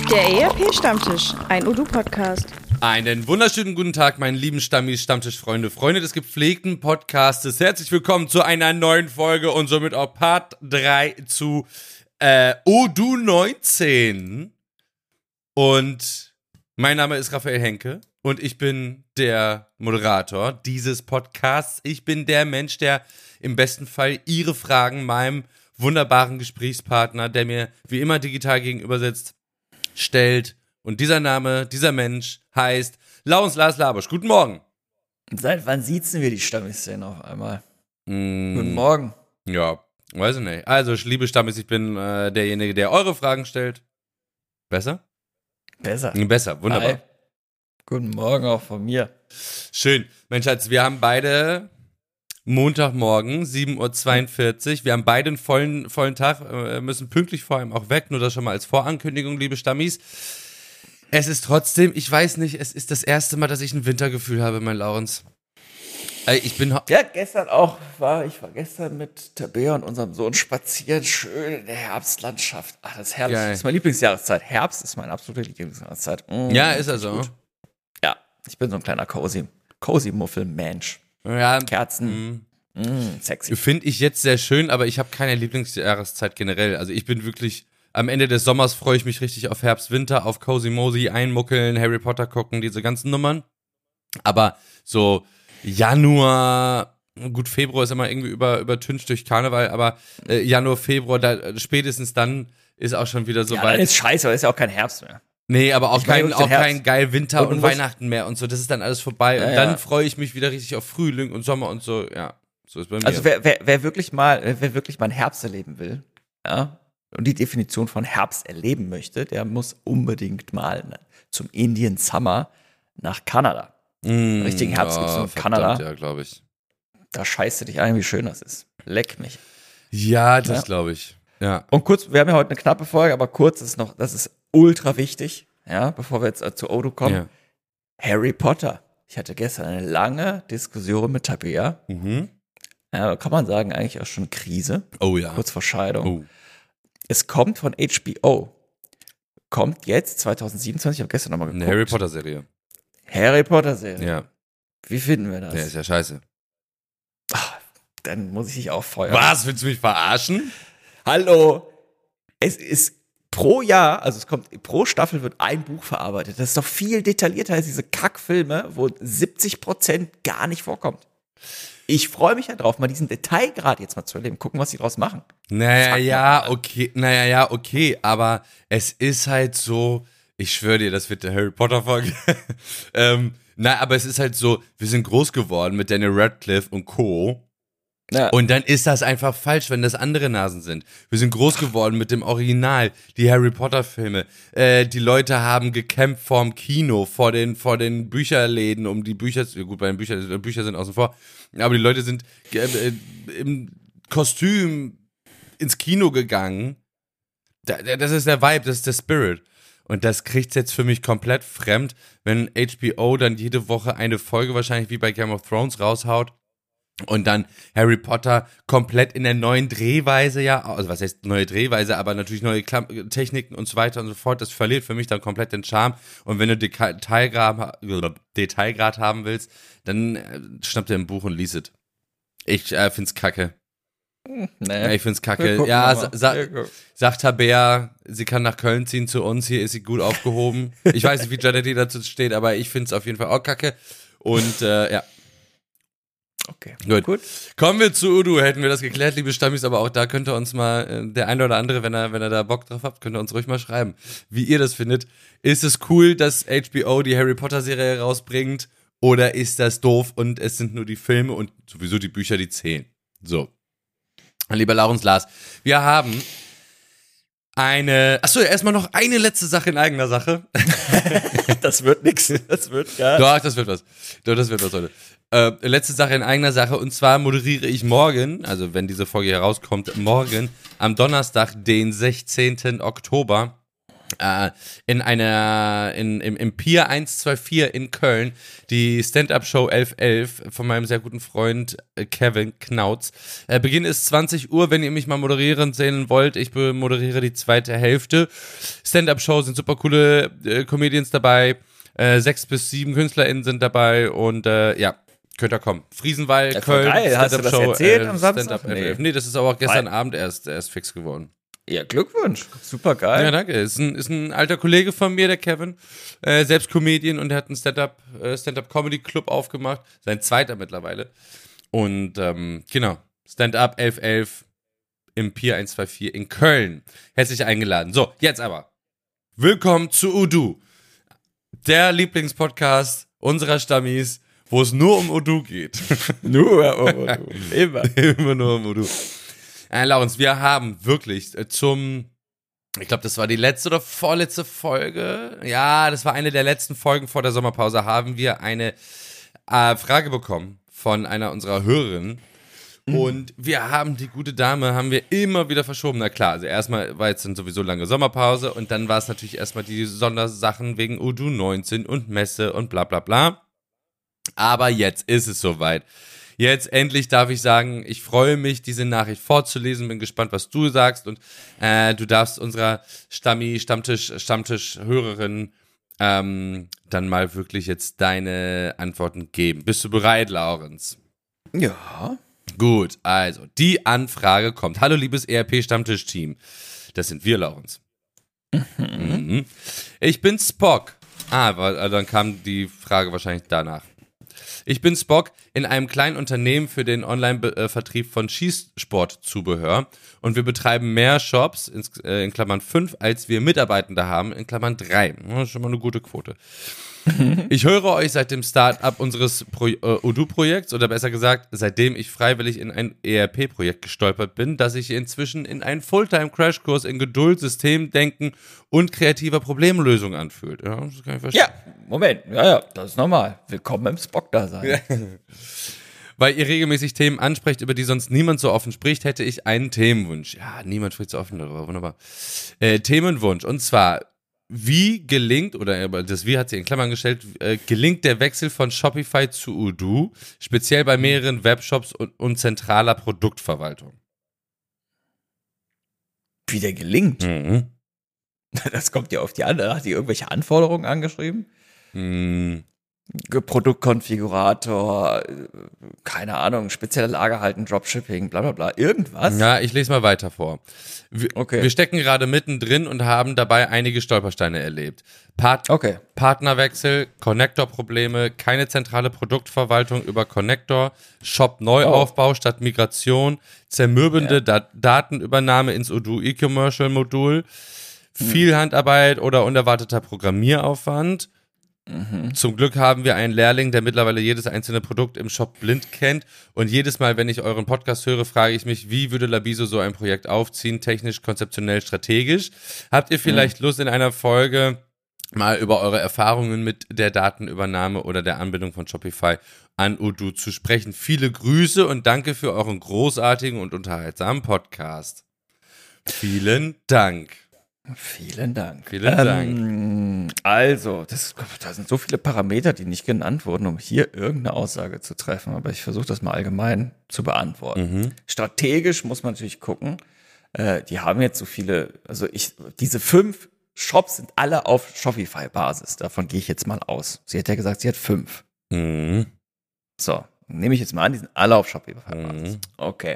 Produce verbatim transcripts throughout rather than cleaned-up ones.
Der E R P-Stammtisch, ein Udu-Podcast. Einen wunderschönen guten Tag, meine lieben Stammis, Stammtischfreunde, Freunde des gepflegten Podcastes. Herzlich willkommen zu einer neuen Folge und somit auch Part drei zu äh, Udu neunzehn. Und mein Name ist Raphael Henke und ich bin der Moderator dieses Podcasts. Ich bin der Mensch, der im besten Fall Ihre Fragen meinem wunderbaren Gesprächspartner, der mir wie immer digital gegenüber sitzt, stellt. Und dieser Name, dieser Mensch heißt Laurens Lars Labusch. Guten Morgen. Seit wann siezen wir die Stammis denn auf einmal? Mm, Guten Morgen. Ja, weiß ich nicht. Also, liebe Stammis, ich bin äh, derjenige, der eure Fragen stellt. Besser? Besser. Besser, wunderbar. Hi. Guten Morgen auch von mir. Schön. Mensch, Schatz, wir haben beide Montagmorgen, sieben Uhr zweiundvierzig. Wir haben beide einen vollen, vollen Tag, äh, müssen pünktlich vor allem auch weg. Nur das schon mal als Vorankündigung, liebe Stammis. Es ist trotzdem, ich weiß nicht, es ist das erste Mal, dass ich ein Wintergefühl habe, mein Laurens. Äh, ich bin... ho- Ja, gestern auch. War, ich war gestern mit Tabea und unserem Sohn spazieren. Schön in der Herbstlandschaft. Ach, das ist herrlich. Geil. Das ist meine Lieblingsjahreszeit. Herbst ist meine absolute Lieblingsjahreszeit. Mm, Ja, ist er so. gut. Ja, ich bin so ein kleiner Cozy. Cozy-Muffel-Mensch. Ja, Kerzen. Mm, sexy. finde ich jetzt sehr schön, aber ich habe keine Lieblingsjahreszeit generell. Also ich bin wirklich, am Ende des Sommers freue ich mich richtig auf Herbst, Winter, auf Cozy Mosey, einmuckeln, Harry Potter gucken, diese ganzen Nummern. Aber so Januar, gut, Februar ist immer irgendwie über, übertüncht durch Karneval, aber äh, Januar, Februar, da, spätestens dann ist auch schon wieder so Ja, weit. dann ist scheiße, weil es ist ja auch kein Herbst mehr. Nee, aber auch Ich meine kein, wirklich den auch Herbst. kein geil Winter Und und, du musst- Weihnachten mehr und so. Das ist dann alles vorbei. Ja, und dann ja. freue ich mich wieder richtig auf Frühling und Sommer und so. Ja, so ist bei mir. Also wer, wer, wer wirklich mal, wer wirklich mal einen Herbst erleben will, ja, und die Definition von Herbst erleben möchte, der muss unbedingt mal ne, zum Indian Summer nach Kanada. Mm, richtigen Herbst gibt's nur in Kanada. Ja, glaube ich. Da scheißt du dich ein, wie schön das ist. Leck mich. Ja, das Ja. glaube ich. Ja. Und kurz, wir haben ja heute eine knappe Folge, aber kurz ist noch, das ist ultra wichtig, ja, bevor wir jetzt äh, zu Odo kommen. ja. Harry Potter. Ich hatte gestern eine lange Diskussion mit Tabea. Mhm. Ja, kann man sagen, eigentlich auch schon Krise, Oh ja. kurz vor Scheidung. Oh. Es kommt von H B O. Kommt jetzt zwanzig siebenundzwanzig, ich habe gestern nochmal Eine geguckt. Harry Potter Serie. Harry Potter Serie. Ja. Wie finden wir das? Der ist ja scheiße. Dann muss ich dich auch feuern. Was? Willst du mich verarschen? Hallo. Es ist pro Jahr, also es kommt, pro Staffel wird ein Buch verarbeitet. Das ist doch viel detaillierter als diese Kackfilme, wo siebzig Prozent gar nicht vorkommt. Ich freue mich ja drauf, mal diesen Detailgrad jetzt mal zu erleben. Gucken, was sie draus machen. Naja, Fuck, ja, Mann. okay. Naja, ja, okay. Aber es ist halt so, ich schwöre dir, das wird der Harry Potter Folge. ähm, na, aber es ist halt so, wir sind groß geworden mit Daniel Radcliffe und Co. Ja. Und dann ist das einfach falsch, wenn das andere Nasen sind. Wir sind groß geworden mit dem Original, die Harry Potter Filme. Äh, die Leute haben gekämpft vorm Kino, vor den, vor den Bücherläden, um die Bücher zu, gut, bei den Büchern, Bücher sind außen vor, aber die Leute sind äh, äh, im Kostüm ins Kino gegangen. Da, das ist der Vibe, das ist der Spirit. Und das kriegt's jetzt für mich komplett fremd, wenn H B O dann jede Woche eine Folge wahrscheinlich wie bei Game of Thrones raushaut. Und dann Harry Potter komplett in der neuen Drehweise, ja, also was heißt neue Drehweise, aber natürlich neue Klam- Techniken und so weiter und so fort. Das verliert für mich dann komplett den Charme. Und wenn du Deka- Detailgrad, Detailgrad haben willst, dann äh, schnapp dir ein Buch und lies es. Ich äh, find's kacke. Nee. Ich find's Wir kacke. gucken Ja, mal. sa sa Wir gucken. sagt Tabea, sie kann nach Köln ziehen zu uns, hier ist sie gut aufgehoben. Ich weiß nicht, wie Janetti dazu steht, aber ich find's auf jeden Fall auch kacke. Und äh, ja. Okay. Gut. Gut. Kommen wir zu Udu, hätten wir das geklärt, liebe Stammis, aber auch da könnt ihr uns mal, äh, der eine oder andere, wenn er, wenn er da Bock drauf habt, könnt ihr uns ruhig mal schreiben, wie ihr das findet. Ist es cool, dass H B O die Harry Potter Serie rausbringt, oder ist das doof und es sind nur die Filme und sowieso die Bücher, die zählen? So. Lieber Laurens Lars, wir haben eine, achso, erstmal noch eine letzte Sache in eigener Sache. Das wird nix. Das wird gar Doch, das wird was. Doch, das wird was heute. Äh, letzte Sache in eigener Sache, und zwar moderiere ich morgen, also wenn diese Folge herauskommt, morgen am Donnerstag, den sechzehnten Oktober, äh, in einer, in, im, im Pier eins zwei vier in Köln, die Stand-Up-Show elf elf von meinem sehr guten Freund äh, Kevin Knautz. Äh, Beginn ist zwanzig Uhr, wenn ihr mich mal moderieren sehen wollt. Ich moderiere die zweite Hälfte. Stand-Up-Show sind super coole äh, Comedians dabei. Äh, sechs bis sieben KünstlerInnen sind dabei und äh, ja, könnt ihr kommen. Friesenwald, Ja, voll Köln, geil. Hast du das Stand-Up-Show, erzählt äh, am Samstag? Stand-Up Nee. elf elf. Nee, das ist aber auch gestern Weil- Abend erst, erst fix geworden. Ja, Glückwunsch. Super geil. Ja, danke. Ist ein, ist ein alter Kollege von mir, der Kevin, äh, selbst Comedian, und der hat einen Stand-Up, äh, Stand-Up-Comedy-Club aufgemacht, sein zweiter mittlerweile. Und ähm, genau, Stand-Up elf elf im Pier eins zwei vier in Köln. Herzlich eingeladen. So, jetzt aber. Willkommen zu Udu, der Lieblingspodcast unserer Stammis, wo es nur um Udu geht. Nur, oh, oh, oh. Immer. Immer nur um Udu. Äh, Laurens, wir haben wirklich äh, zum, ich glaube, das war die letzte oder vorletzte Folge, ja, das war eine der letzten Folgen vor der Sommerpause, haben wir eine äh, Frage bekommen von einer unserer Hörerinnen. Und wir haben die gute Dame, haben wir immer wieder verschoben. Na klar, also erstmal war jetzt dann sowieso lange Sommerpause und dann war es natürlich erstmal die Sondersachen wegen U D U neunzehn und Messe und bla bla bla. Aber jetzt ist es soweit. Jetzt endlich darf ich sagen, ich freue mich, diese Nachricht vorzulesen, bin gespannt, was du sagst, und äh, du darfst unserer Stammi, Stammtisch, Stammtisch-Hörerin ähm, dann mal wirklich jetzt deine Antworten geben. Bist du bereit, Laurens? Ja. Gut, also die Anfrage kommt. Hallo, liebes E R P-Stammtisch-Team. Das sind wir, Laurens. Mhm. Ich bin Spock. Ah, weil- dann kam die Frage wahrscheinlich danach. Ich bin Spock in einem kleinen Unternehmen für den Online-Vertrieb von Schießsportzubehör und wir betreiben mehr Shops, in, äh, in Klammern fünf, als wir Mitarbeitende haben, in Klammern drei. Das ist schon mal eine gute Quote. Ich höre euch seit dem Start-up unseres Pro- äh, Udu-Projekts, oder besser gesagt, seitdem ich freiwillig in ein E R P-Projekt gestolpert bin, das sich inzwischen in einen Fulltime-Crashkurs in Geduld, Systemdenken und kreativer Problemlösung anfühlt. Ja, das kann ich verstehen. Ja, Moment. Ja, ja, das ist normal. Willkommen im Spock-Dasein. Weil ihr regelmäßig Themen ansprecht, über die sonst niemand so offen spricht, hätte ich einen Themenwunsch. Ja, niemand spricht so offen darüber, wunderbar. Äh, Themenwunsch, und zwar, wie gelingt, oder das Wie hat sie in Klammern gestellt, äh, gelingt der Wechsel von Shopify zu Udu, speziell bei mehreren Webshops und, und zentraler Produktverwaltung? Wie der gelingt. Mhm. Das kommt ja auf die andere. Hat die irgendwelche Anforderungen angeschrieben? Mhm. Ge- Produktkonfigurator, äh, keine Ahnung, spezielle Lagerhalten, Dropshipping, bla bla bla. Irgendwas? Ja, ich lese mal weiter vor. Wir, Okay. wir stecken gerade mittendrin und haben dabei einige Stolpersteine erlebt. Part Okay. Partnerwechsel, Connector-Probleme, keine zentrale Produktverwaltung über Connector, Shop-Neuaufbau statt Migration, zermürbende Ja. Dat- Datenübernahme ins Udu E-Commercial-Modul, viel Handarbeit oder unerwarteter Programmieraufwand. Zum Glück haben wir einen Lehrling, der mittlerweile jedes einzelne Produkt im Shop blind kennt, und jedes Mal, wenn ich euren Podcast höre, frage ich mich, wie würde Labiso so ein Projekt aufziehen, technisch, konzeptionell, strategisch? Habt ihr vielleicht Lust, in einer Folge mal über eure Erfahrungen mit der Datenübernahme oder der Anbindung von Shopify an Udu zu sprechen? Viele Grüße und danke für euren großartigen und unterhaltsamen Podcast. Vielen Dank. Vielen Dank. Vielen Dank. Ähm, also, das, da sind so viele Parameter, die nicht genannt wurden, um hier irgendeine Aussage zu treffen. Aber ich versuche das mal allgemein zu beantworten. Mhm. Strategisch muss man natürlich gucken. Äh, die haben jetzt so viele, also ich, diese fünf Shops sind alle auf Shopify-Basis. Davon gehe ich jetzt mal aus. Sie hat ja gesagt, sie hat fünf. Mhm. So, nehme ich jetzt mal an, die sind alle auf Shopify-Basis. Mhm. Okay.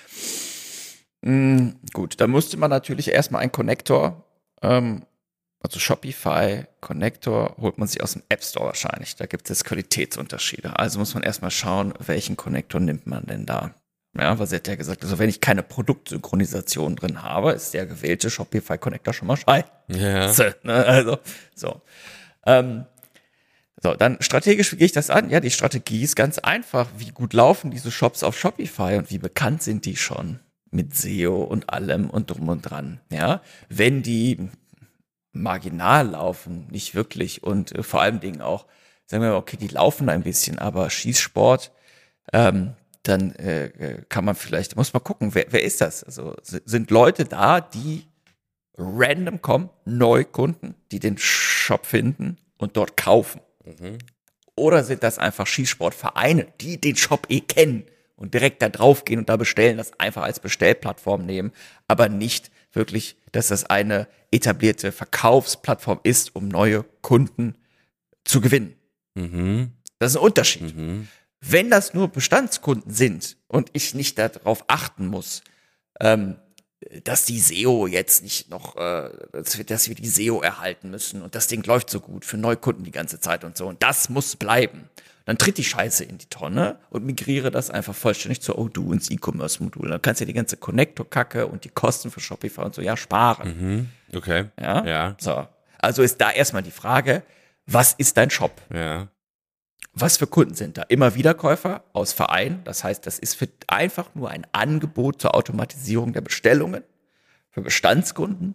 Mm, gut, dann musste man natürlich erstmal einen Connector, ähm, also Shopify Connector holt man sich aus dem App Store wahrscheinlich. Da gibt es Qualitätsunterschiede. Also muss man erstmal schauen, welchen Connector nimmt man denn da. Ja, weil sie hat ja gesagt, also wenn ich keine Produktsynchronisation drin habe, ist der gewählte Shopify Connector schon mal scheiße. Ja. Ne? Also, so. Ähm, so, dann strategisch, wie gehe ich das an? Ja, die Strategie ist ganz einfach. Wie gut laufen diese Shops auf Shopify und wie bekannt sind die schon? Mit S E O und allem und drum und dran. Ja, wenn die marginal laufen, nicht wirklich, und äh, vor allem Dingen auch, sagen wir mal, okay, die laufen ein bisschen, aber Schießsport, ähm, dann äh, kann man vielleicht, muss man gucken, wer, wer ist das? Also s- sind Leute da, die random kommen Neukunden, die den Shop finden und dort kaufen? Mhm. Oder sind das einfach Schießsportvereine, die den Shop eh kennen und direkt da drauf gehen und da bestellen, das einfach als Bestellplattform nehmen, aber nicht wirklich, dass das eine etablierte Verkaufsplattform ist, um neue Kunden zu gewinnen. Mhm. Das ist ein Unterschied. Mhm. Wenn das nur Bestandskunden sind und ich nicht darauf achten muss, ähm, dass die S E O jetzt nicht noch, äh, dass, wir, dass wir die S E O erhalten müssen und das Ding läuft so gut für Neukunden die ganze Zeit und so und das muss bleiben. Dann tritt die Scheiße in die Tonne und migriere das einfach vollständig zu Odoo ins E-Commerce-Modul. Dann kannst du ja die ganze Connector-Kacke und die Kosten für Shopify und so ja sparen. Mhm. Okay. Ja? Ja. So. Also ist da erstmal die Frage, was ist dein Shop? Ja. Was für Kunden sind da? Immer Wiederkäufer aus Verein. Das heißt, das ist für einfach nur ein Angebot zur Automatisierung der Bestellungen für Bestandskunden.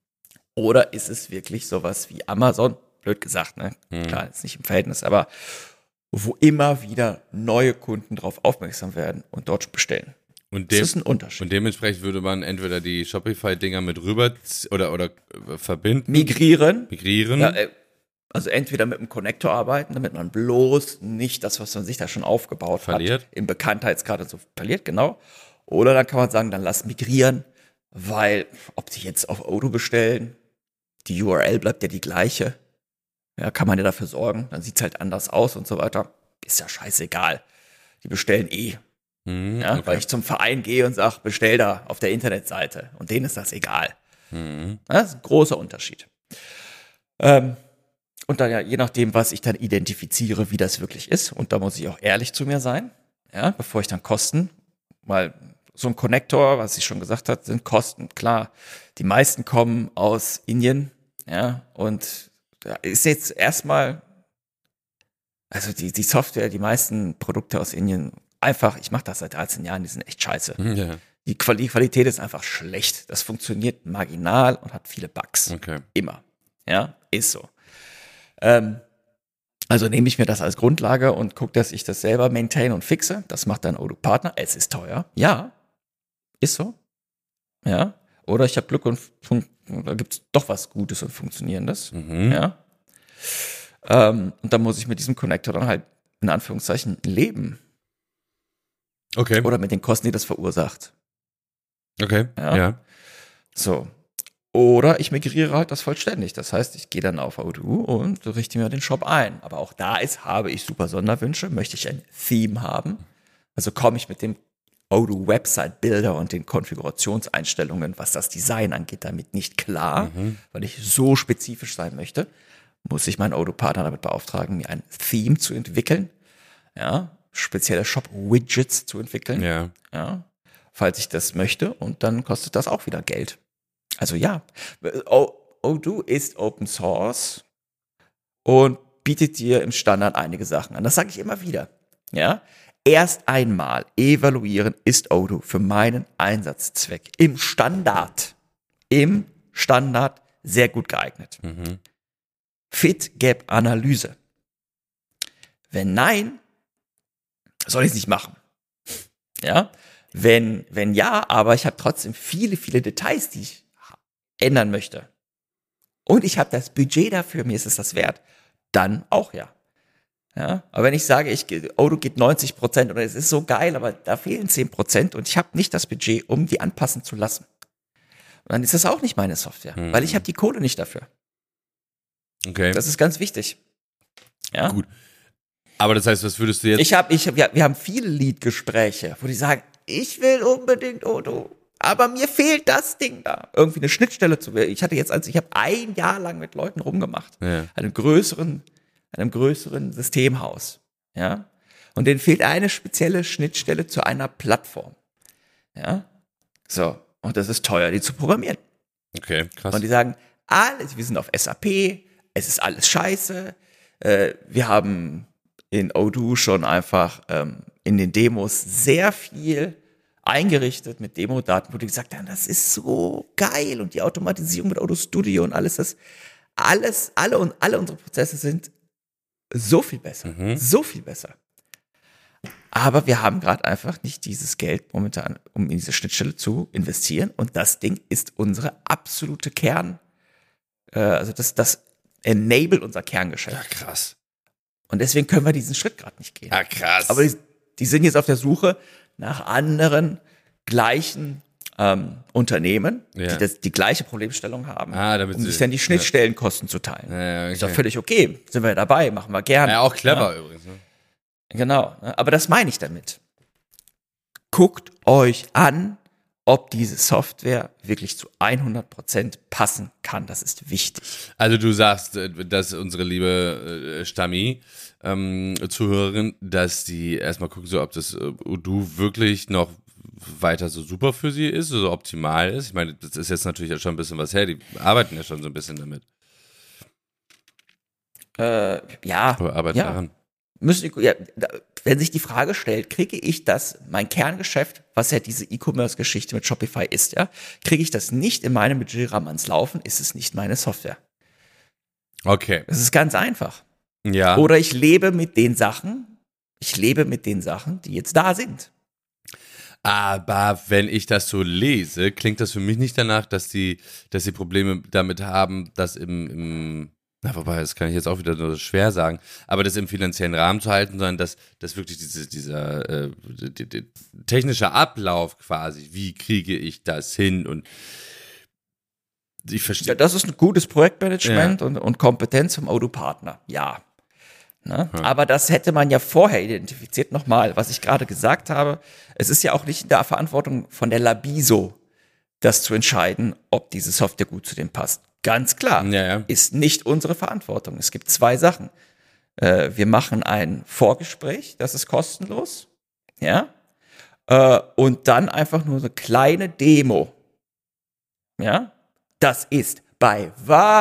Oder ist es wirklich sowas wie Amazon? Blöd gesagt, ne? Hm. Klar, ist nicht im Verhältnis, aber wo immer wieder neue Kunden drauf aufmerksam werden und dort bestellen. Und, Das dem, ist ein Unterschied. und dementsprechend würde man entweder die Shopify-Dinger mit rüber z- oder, oder äh, verbinden, Migrieren. migrieren. Ja, äh, also entweder mit einem Connector arbeiten, damit man bloß nicht das, was man sich da schon aufgebaut Verliert. hat, im Bekanntheitsgrad und so verliert, genau. Oder dann kann man sagen, dann lass migrieren, weil ob die jetzt auf Odoo bestellen, die U R L bleibt ja die gleiche. Ja, kann man ja dafür sorgen, dann sieht's halt anders aus und so weiter. Ist ja scheißegal. Die bestellen eh. Mhm, Ja, okay. weil ich zum Verein gehe und sage, bestell da auf der Internetseite. Und denen ist das egal. Mhm. Das ist ein großer Unterschied. Ähm, und dann ja, je nachdem, was ich dann identifiziere, wie das wirklich ist. Und da muss ich auch ehrlich zu mir sein, ja, bevor ich dann Kosten, weil so ein Connector, was ich schon gesagt habe, sind Kosten. Klar, die meisten kommen aus Indien, ja, und da ist jetzt erstmal, also die, die Software, die meisten Produkte aus Indien, einfach, ich mache das seit dreizehn Jahren, die sind echt scheiße. Ja. Die Quali- Qualität ist einfach schlecht. Das funktioniert marginal und hat viele Bugs. Okay. Immer. Ja, ist so. Ähm, also nehme ich mir das als Grundlage und gucke, dass ich das selber maintain und fixe. Das macht dann Odoo Partner. Es ist teuer. Ja, ist so. Ja. Oder ich habe Glück und fun- da gibt es doch was Gutes und Funktionierendes. Mhm. Ja. Ähm, und dann muss ich mit diesem Connector dann halt in Anführungszeichen leben. Okay. Oder mit den Kosten, die das verursacht. Okay. Ja. Ja. So. Oder ich migriere halt das vollständig. Das heißt, ich gehe dann auf Odoo und richte mir den Shop ein. Aber auch da ist, habe ich super Sonderwünsche. Möchte ich ein Theme haben? Also komme ich mit dem Odoo Website Builder und den Konfigurationseinstellungen, was das Design angeht, damit nicht klar, Mhm. weil ich so spezifisch sein möchte, muss ich meinen Odoo-Partner damit beauftragen, mir ein Theme zu entwickeln, ja, spezielle Shop-Widgets zu entwickeln, Ja. ja, falls ich das möchte, und dann kostet das auch wieder Geld. Also ja, O- Odoo ist Open Source und bietet dir im Standard einige Sachen an. Das sage ich immer wieder. Ja, erst einmal evaluieren, ist Odoo für meinen Einsatzzweck im Standard, im Standard sehr gut geeignet. Mhm. Fit-Gap-Analyse. Wenn nein, soll ich es nicht machen. Ja, wenn, wenn ja, aber ich habe trotzdem viele, viele Details, die ich ändern möchte. Und ich habe das Budget dafür, mir ist es das wert, dann auch ja. Ja, aber wenn ich sage, ich, Odoo geht neunzig Prozent oder es ist so geil, aber da fehlen zehn Prozent und ich habe nicht das Budget, um die anpassen zu lassen, dann ist das auch nicht meine Software, Mhm. weil ich habe die Kohle nicht dafür. Okay. Das ist ganz wichtig. Ja? Gut. Aber das heißt, was würdest du jetzt? Ich habe, ich, wir, wir haben viele Lead-Gespräche, wo die sagen, ich will unbedingt Odoo, aber mir fehlt das Ding da. Irgendwie eine Schnittstelle zu. Ich hatte jetzt, also ich habe ein Jahr lang mit Leuten rumgemacht, Ja. einem größeren, einem größeren Systemhaus, ja. Und denen fehlt eine spezielle Schnittstelle zu einer Plattform, ja. So, und das ist teuer, die zu programmieren. Okay, krass. Und die sagen, alles, wir sind auf S A P, es ist alles scheiße. Äh, wir haben in Odoo schon einfach ähm, in den Demos sehr viel eingerichtet mit Demo-Daten, wo die gesagt haben, das ist so geil und die Automatisierung mit Odoo Studio und alles das, alles, alle und alle unsere Prozesse sind so viel besser, Mhm. so viel besser. Aber wir haben gerade einfach nicht dieses Geld momentan, um in diese Schnittstelle zu investieren. Und das Ding ist unsere absolute Kern, äh, also das, das enable unser Kerngeschäft. Ja, krass. Und deswegen können wir diesen Schritt gerade nicht gehen. Ja, krass. Aber die, die sind jetzt auf der Suche nach anderen gleichen ähm, Unternehmen, Ja. die das, die gleiche Problemstellung haben, Ah, damit um sie- sich dann die Schnittstellenkosten zu teilen. Ja, ja, okay. Ist doch völlig okay. Sind wir ja dabei, machen wir gerne. Ja, auch clever Ja, übrigens. Ne? genau. ne? Aber das meine ich damit. Guckt euch an, ob diese Software wirklich zu hundert Prozent passen kann. Das ist wichtig. Also du sagst, äh, dass unsere liebe äh, Stammi, ähm, Zuhörerin, dass die erstmal gucken, so, ob das äh, Odoo wirklich noch weiter so super für sie ist, so optimal ist. Ich meine, das ist jetzt natürlich schon ein bisschen was her, die arbeiten ja schon so ein bisschen damit. Äh, ja, Oder arbeiten ja. daran. Müssen, ja, da- wenn sich die Frage stellt, kriege ich das, mein Kerngeschäft, was ja diese E-Commerce-Geschichte mit Shopify ist, ja, kriege ich das nicht in meinem Budgetrahmen ans Laufen, ist es nicht meine Software. Okay. Es ist ganz einfach. Ja. Oder ich lebe mit den Sachen, ich lebe mit den Sachen, die jetzt da sind. Aber wenn ich das so lese, klingt das für mich nicht danach, dass die, dass die Probleme damit haben, das im, im na, wobei, das kann ich jetzt auch wieder nur schwer sagen, aber das im finanziellen Rahmen zu halten, sondern dass, dass wirklich diese, dieser äh, die, die, technische Ablauf quasi, wie kriege ich das hin und ich Ja, verstehe. das ist ein gutes Projektmanagement und, und Kompetenz vom Odoo-Partner. Ja. Ne? Aber das hätte man ja vorher identifiziert. Nochmal, was ich gerade gesagt habe. Es ist ja auch nicht in der Verantwortung von der Labiso, das zu entscheiden, ob diese Software gut zu dem passt. Ganz klar. Ja, ja. Ist nicht unsere Verantwortung. Es gibt zwei Sachen. Äh, wir machen ein Vorgespräch, das ist kostenlos. Ja. Äh, und dann einfach nur eine kleine Demo. Ja. Das ist bei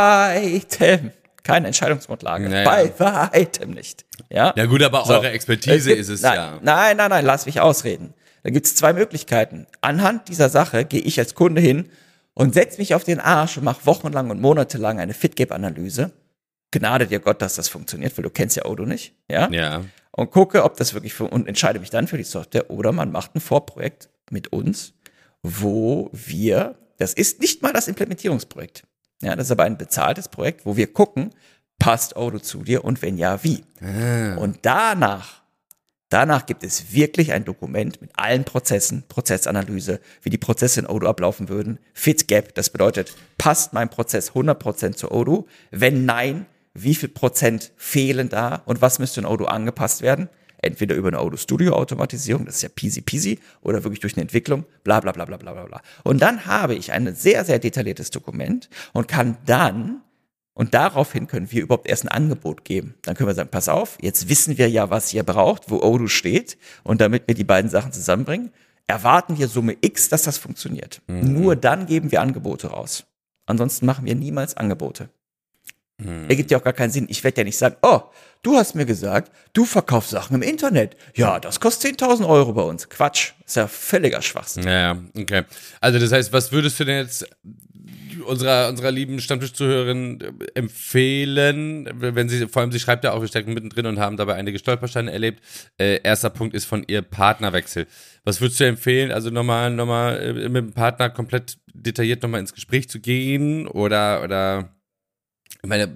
weitem keine Entscheidungsgrundlage. Naja. Bei weitem nicht. Ja, Ja gut, aber So. eure Expertise gibt- ist es nein, ja. Nein, nein, nein, lass mich ausreden. Da gibt es zwei Möglichkeiten. Anhand dieser Sache gehe ich als Kunde hin und setze mich auf den Arsch und mache wochenlang und monatelang eine FitGap-Analyse. Gnade dir Gott, dass das funktioniert, weil du kennst ja Odoo nicht. Ja? Ja. Und gucke, ob das wirklich für, und entscheide mich dann für die Software oder man macht ein Vorprojekt mit uns, wo wir, das ist nicht mal das Implementierungsprojekt. Ja, das ist aber ein bezahltes Projekt, wo wir gucken, passt Odoo zu dir und wenn ja, wie? Und danach, danach gibt es wirklich ein Dokument mit allen Prozessen, Prozessanalyse, wie die Prozesse in Odoo ablaufen würden. FitGap, das bedeutet, passt mein Prozess hundert Prozent zu Odoo? Wenn nein, wie viel Prozent fehlen da und was müsste in Odoo angepasst werden? Entweder über eine Odoo Studio Automatisierung, das ist ja peasy peasy, oder wirklich durch eine Entwicklung, bla bla bla bla bla bla bla. Und dann habe ich ein sehr, sehr detailliertes Dokument und kann dann, und daraufhin können wir überhaupt erst ein Angebot geben. Dann können wir sagen, pass auf, jetzt wissen wir ja, was ihr braucht, wo Odoo steht, und damit wir die beiden Sachen zusammenbringen, erwarten wir Summe X, dass das funktioniert. Mhm. Nur dann geben wir Angebote raus. Ansonsten machen wir niemals Angebote. Ergibt ja auch gar keinen Sinn. Ich werde ja nicht sagen, oh, du hast mir gesagt, du verkaufst Sachen im Internet. Ja, das kostet zehntausend Euro bei uns. Quatsch. Ist ja völliger Schwachsinn. Ja, okay. Also das heißt, was würdest du denn jetzt unserer, unserer lieben Stammtischzuhörerin empfehlen, wenn sie, vor allem sie schreibt ja auch, wir stecken mittendrin und haben dabei einige Stolpersteine erlebt. Äh, erster Punkt ist von ihr Partnerwechsel. Was würdest du empfehlen? Also nochmal, nochmal äh, mit dem Partner komplett detailliert nochmal ins Gespräch zu gehen oder, oder ich meine,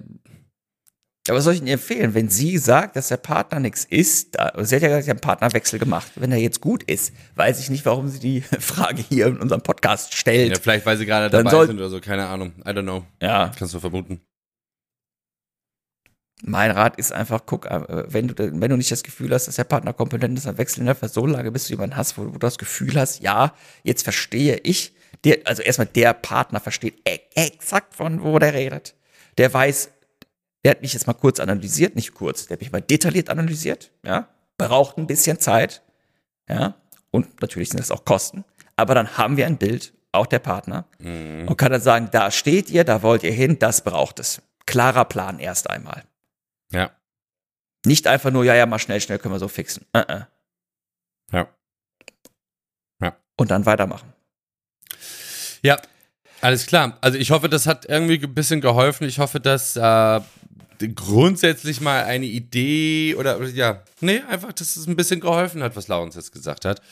Ja, was soll ich Ihnen empfehlen? Wenn sie sagt, dass der Partner nichts ist, da, sie hat ja gesagt, sie hat einen Partnerwechsel gemacht. Wenn er jetzt gut ist, weiß ich nicht, warum sie die Frage hier in unserem Podcast stellt. ja, vielleicht weil sie gerade Dann dabei soll- sind oder so, keine Ahnung. I don't know. Ja, Kannst du vermuten. mein Rat ist einfach, guck, äh, wenn du, wenn du nicht das Gefühl hast, dass der Partner kompetent ist, dann wechsel in der so lange, bis du jemanden hast, wo, wo du das Gefühl hast, ja, jetzt verstehe ich, der, also erstmal der Partner versteht e exakt, von wo der redet. Der weiß, der hat mich jetzt mal kurz analysiert, nicht kurz, der hat mich mal detailliert analysiert, ja, braucht ein bisschen Zeit, ja, und natürlich sind das auch Kosten, aber dann haben wir ein Bild, auch der Partner, mhm. und kann dann sagen, da steht ihr, da wollt ihr hin, das braucht es. Klarer Plan erst einmal. Ja. Nicht einfach nur, ja, ja, mal schnell, schnell können wir so fixen. Uh -uh. Ja. Ja. Und dann weitermachen. Ja, alles klar. Also ich hoffe, das hat irgendwie ein bisschen geholfen. Ich hoffe, dass äh, grundsätzlich mal eine Idee oder, oder ja, nee, einfach, dass es ein bisschen geholfen hat, was Laurens jetzt gesagt hat.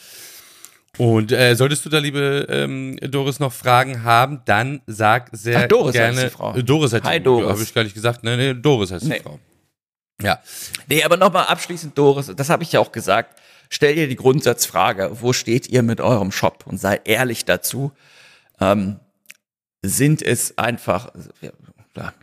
Und äh, solltest du da, liebe ähm, Doris, noch Fragen haben, dann sag sehr Ach, Doris gerne. heißt die Frau. Äh, Doris heißt Hi, die Doris. Habe ich gar nicht gesagt. Nee, nee, Doris heißt Nee. die Frau. Ja. Nee, aber nochmal abschließend, Doris, das habe ich ja auch gesagt, stell dir die Grundsatzfrage, wo steht ihr mit eurem Shop? Und sei ehrlich dazu, ähm, sind es einfach, ja,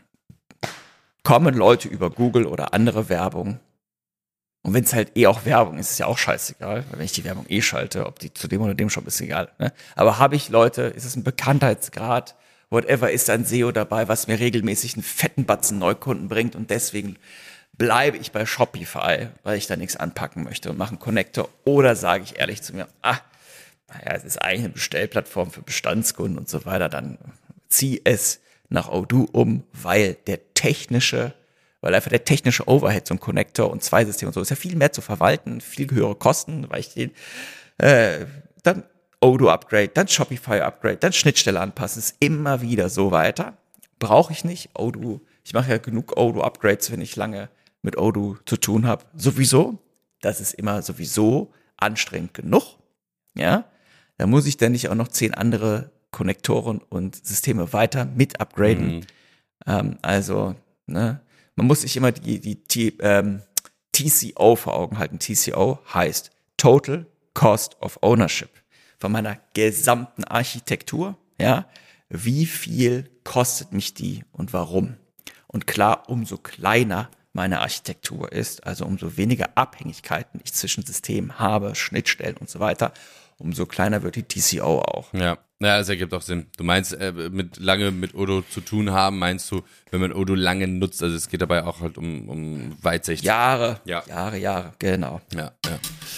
kommen Leute über Google oder andere Werbung? Und wenn es halt eh auch Werbung ist, ist ja auch scheißegal, weil wenn ich die Werbung eh schalte, ob die zu dem oder dem Shop ist, egal. Ne? Aber habe ich Leute, ist es ein Bekanntheitsgrad, whatever, ist ein S E O dabei, was mir regelmäßig einen fetten Batzen Neukunden bringt und deswegen bleibe ich bei Shopify, weil ich da nichts anpacken möchte und mache einen Connector, oder sage ich ehrlich zu mir, ah, naja, es ist eigentlich eine Bestellplattform für Bestandskunden und so weiter, dann zieh es nach Odoo um, weil der technische, weil einfach der technische Overhead, so ein Connector und zwei Systeme und so, ist ja viel mehr zu verwalten, viel höhere Kosten, weil ich den, äh, dann Odoo-Upgrade, dann Shopify-Upgrade, dann Schnittstelle anpassen, ist immer wieder so weiter. Brauche ich nicht. Odoo, ich mache ja genug Odoo-Upgrades, wenn ich lange mit Odoo zu tun habe. Sowieso, das ist immer sowieso anstrengend genug. Ja, da muss ich dann nicht auch noch zehn andere Konnektoren und Systeme weiter mit upgraden. Mhm. Ähm, also, ne, man muss sich immer die, die, die ähm, T C O vor Augen halten. T C O heißt Total Cost of Ownership. Von meiner gesamten Architektur, ja, wie viel kostet mich die und warum? Und klar, umso kleiner meine Architektur ist, also umso weniger Abhängigkeiten ich zwischen Systemen habe, Schnittstellen und so weiter, umso kleiner wird die T C O auch. Ja, ja, das ergibt auch Sinn. Du meinst, äh, mit lange mit Odoo zu tun haben, meinst du, wenn man Odoo lange nutzt, also es geht dabei auch halt um, um Weitsicht. Jahre, Ja. Jahre, Jahre, genau. Ja, ja.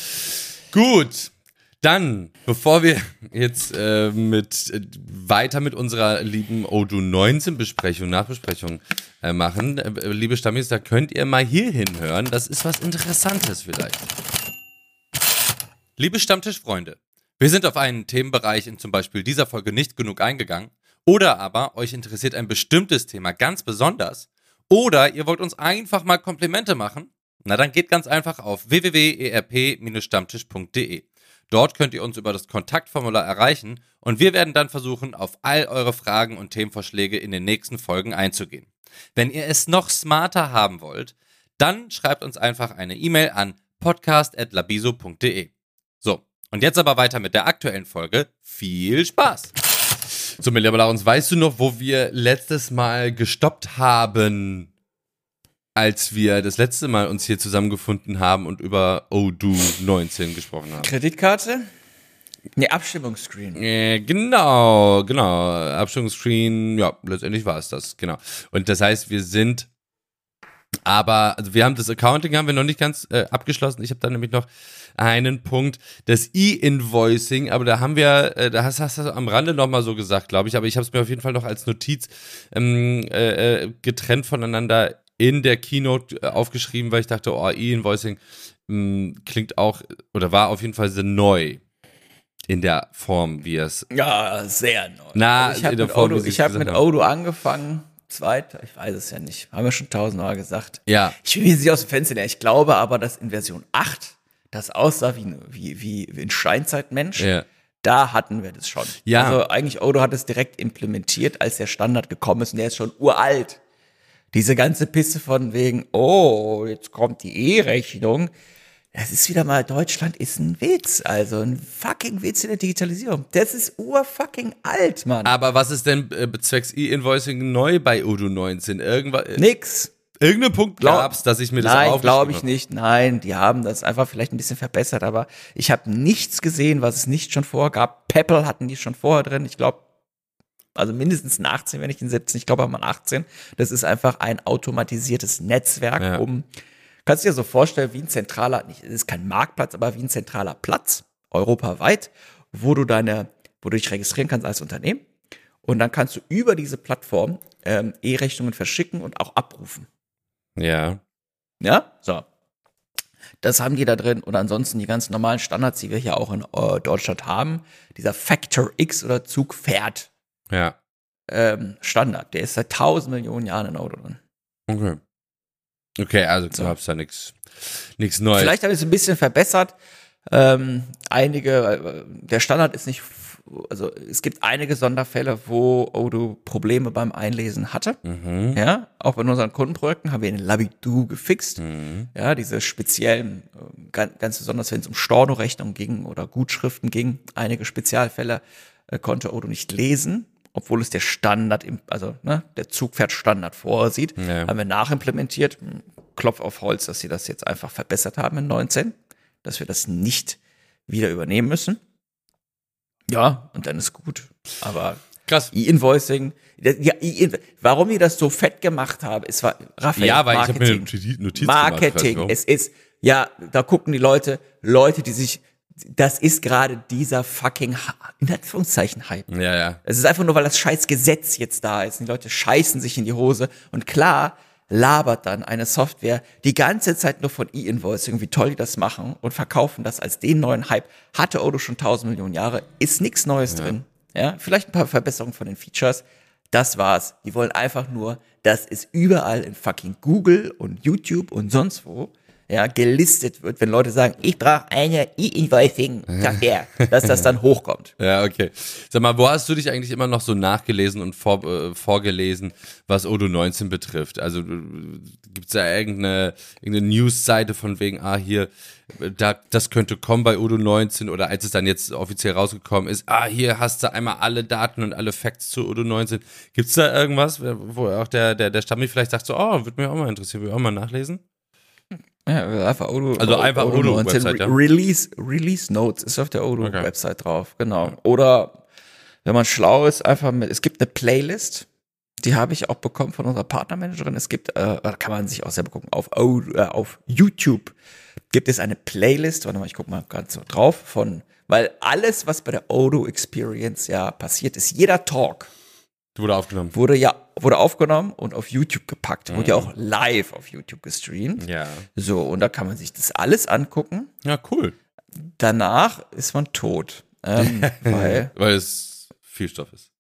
Gut. Dann, bevor wir jetzt äh, mit äh, weiter mit unserer lieben Odoo neunzehn Besprechung, Nachbesprechung äh, machen, äh, liebe Stammis, da könnt ihr mal hier hinhören. Das ist was Interessantes vielleicht. Liebe Stammtischfreunde, wir sind auf einen Themenbereich in zum Beispiel dieser Folge nicht genug eingegangen, oder aber euch interessiert ein bestimmtes Thema ganz besonders, oder ihr wollt uns einfach mal Komplimente machen, na dann geht ganz einfach auf w w w punkt e r p Bindestrich stammtisch punkt d e. Dort könnt ihr uns über das Kontaktformular erreichen und wir werden dann versuchen, auf all eure Fragen und Themenvorschläge in den nächsten Folgen einzugehen. Wenn ihr es noch smarter haben wollt, dann schreibt uns einfach eine E-Mail an podcast at labiso punkt d e. So, und jetzt aber weiter mit der aktuellen Folge. Viel Spaß! So, Milja Laurens, weißt du noch, wo wir letztes Mal gestoppt haben, als wir das letzte Mal uns hier zusammengefunden haben und über Odoo neunzehn gesprochen haben? Kreditkarte? Ne, Abstimmungsscreen. Äh, genau, genau. Abstimmungsscreen, ja, letztendlich war es das, genau. Und das heißt, wir sind aber, also wir haben das Accounting haben wir noch nicht ganz äh, abgeschlossen. Ich habe da nämlich noch einen Punkt, das E-Invoicing, aber da haben wir, äh, da hast, hast du am Rande nochmal so gesagt, glaube ich, aber ich habe es mir auf jeden Fall noch als Notiz ähm, äh, getrennt voneinander in der Keynote äh, aufgeschrieben, weil ich dachte, oh, E-Invoicing mh, klingt auch, oder war auf jeden Fall sehr neu in der Form, wie es... Ja, sehr neu. Na, also ich habe in der mit, Form, Odoo, wie sie ich es hab gesagt mit haben. Odoo angefangen, zweit, ich weiß es ja nicht, haben wir schon tausendmal gesagt. Ja. Ich will jetzt nicht aus dem Fenster lehnen, ich glaube aber, dass in Version acht das aussah wie, wie, wie, wie ein Steinzeitmensch. Ja. Da hatten wir das schon. Ja. Also eigentlich Odoo hat es direkt implementiert, als der Standard gekommen ist und der ist schon uralt. Diese ganze Pisse von wegen, oh, jetzt kommt die E-Rechnung. Das ist wieder mal, Deutschland ist ein Witz, also ein fucking Witz in der Digitalisierung. Das ist urfucking alt, Mann. Aber was ist denn äh, zwecks E-Invoicing neu bei Odoo neunzehn? Irgendwas, äh, Nix. irgendeinen Punkt Glaub- gab's, dass ich mir das Nein, aufgeschrieben glaube ich habe? nicht. Nein, die haben das einfach vielleicht ein bisschen verbessert, aber ich habe nichts gesehen, was es nicht schon vorher gab. Peppel hatten die schon vorher drin. Ich glaube, also mindestens ein achtzehn, wenn nicht ein siebzehn. Ich glaube auch mal ein achtzehn. Das ist einfach ein automatisiertes Netzwerk, Ja. um, kannst du dir so vorstellen, wie ein zentraler, nicht, es ist kein Marktplatz, aber wie ein zentraler Platz, europaweit, wo du deine, wo du dich registrieren kannst als Unternehmen. Und dann kannst du über diese Plattform ähm, E-Rechnungen verschicken und auch abrufen. Ja. Ja, so. Das haben die da drin und ansonsten die ganz normalen Standards, die wir hier auch in äh, Deutschland haben. Dieser Factor X oder Zugpferd Ja. ähm, Standard, der ist seit tausend Millionen Jahren in Odoo drin. Okay. Okay, also du So. hast da nichts nichts Neues. Vielleicht habe ich es ein bisschen verbessert. Ähm, einige, äh, der Standard ist nicht, f- also es gibt einige Sonderfälle, wo Odoo Probleme beim Einlesen hatte. Mhm. Ja, auch bei unseren Kundenprojekten haben wir in Labidu gefixt. Mhm. Ja, diese speziellen, äh, ganz, ganz besonders wenn es um Stornorechnungen ging oder Gutschriften ging, einige Spezialfälle äh, konnte Odoo nicht lesen, obwohl es der Standard, im, also ne, der Zugpferdstandard vorsieht. Ja. Haben wir nachimplementiert. Hm, Klopf auf Holz, dass sie das jetzt einfach verbessert haben in neunzehn, dass wir das nicht wieder übernehmen müssen. Ja, und dann ist gut. Aber Krass. E-Invoicing, ja, e warum die das so fett gemacht haben, ist war Raphael, Ja, weil ich habe mir eine Marketing. Notiz Notiz gemacht, ich weiß nicht Marketing, warum. es ist, ja, da gucken die Leute, Leute, die sich, das ist gerade dieser fucking, in Anführungszeichen, Hype. Ja, ja. Es ist einfach nur, weil das scheiß Gesetz jetzt da ist. Die Leute scheißen sich in die Hose. Und klar labert dann eine Software die ganze Zeit nur von E-Invoicing, wie toll die das machen und verkaufen das als den neuen Hype. Hatte Odoo schon tausend Millionen Jahre, ist nichts Neues drin. Ja, vielleicht ein paar Verbesserungen von den Features. Das war's. Die wollen einfach nur, dass es überall in fucking Google und YouTube und sonst wo ja, gelistet wird, wenn Leute sagen, ich brauche eine E-Invoicing-Software, dass das dann hochkommt. Ja, okay. Sag mal, wo hast du dich eigentlich immer noch so nachgelesen und vor, äh, vorgelesen, was Odoo neunzehn betrifft? Also gibt es da irgendeine, irgendeine News-Seite von wegen, ah, hier, da, das könnte kommen bei Odoo neunzehn, oder als es dann jetzt offiziell rausgekommen ist, ah, hier hast du einmal alle Daten und alle Facts zu Odoo neunzehn. Gibt es da irgendwas, wo auch der, der, der Stammi vielleicht sagt so, oh, würde mich auch mal interessieren, will ich auch mal nachlesen? Ja, einfach Odoo. Also einfach Odoo neunzehn Website, ja. Re- Release, Release Notes ist auf der Odoo Okay. Website drauf, genau. Oder wenn man schlau ist, einfach mit, es gibt eine Playlist, die habe ich auch bekommen von unserer Partnermanagerin. Es gibt, äh, da kann man sich auch selber gucken, auf, Odoo, äh, auf YouTube gibt es eine Playlist, warte mal, ich guck mal ganz so drauf, von, weil alles, was bei der Odoo Experience ja passiert ist, jeder Talk Wurde aufgenommen. wurde ja, wurde aufgenommen und auf YouTube gepackt, wurde ja auch live auf YouTube gestreamt. Ja. So, und da kann man sich das alles angucken. Ja, cool. Danach ist man tot. Ähm, weil, Weil es viel Stoff ist.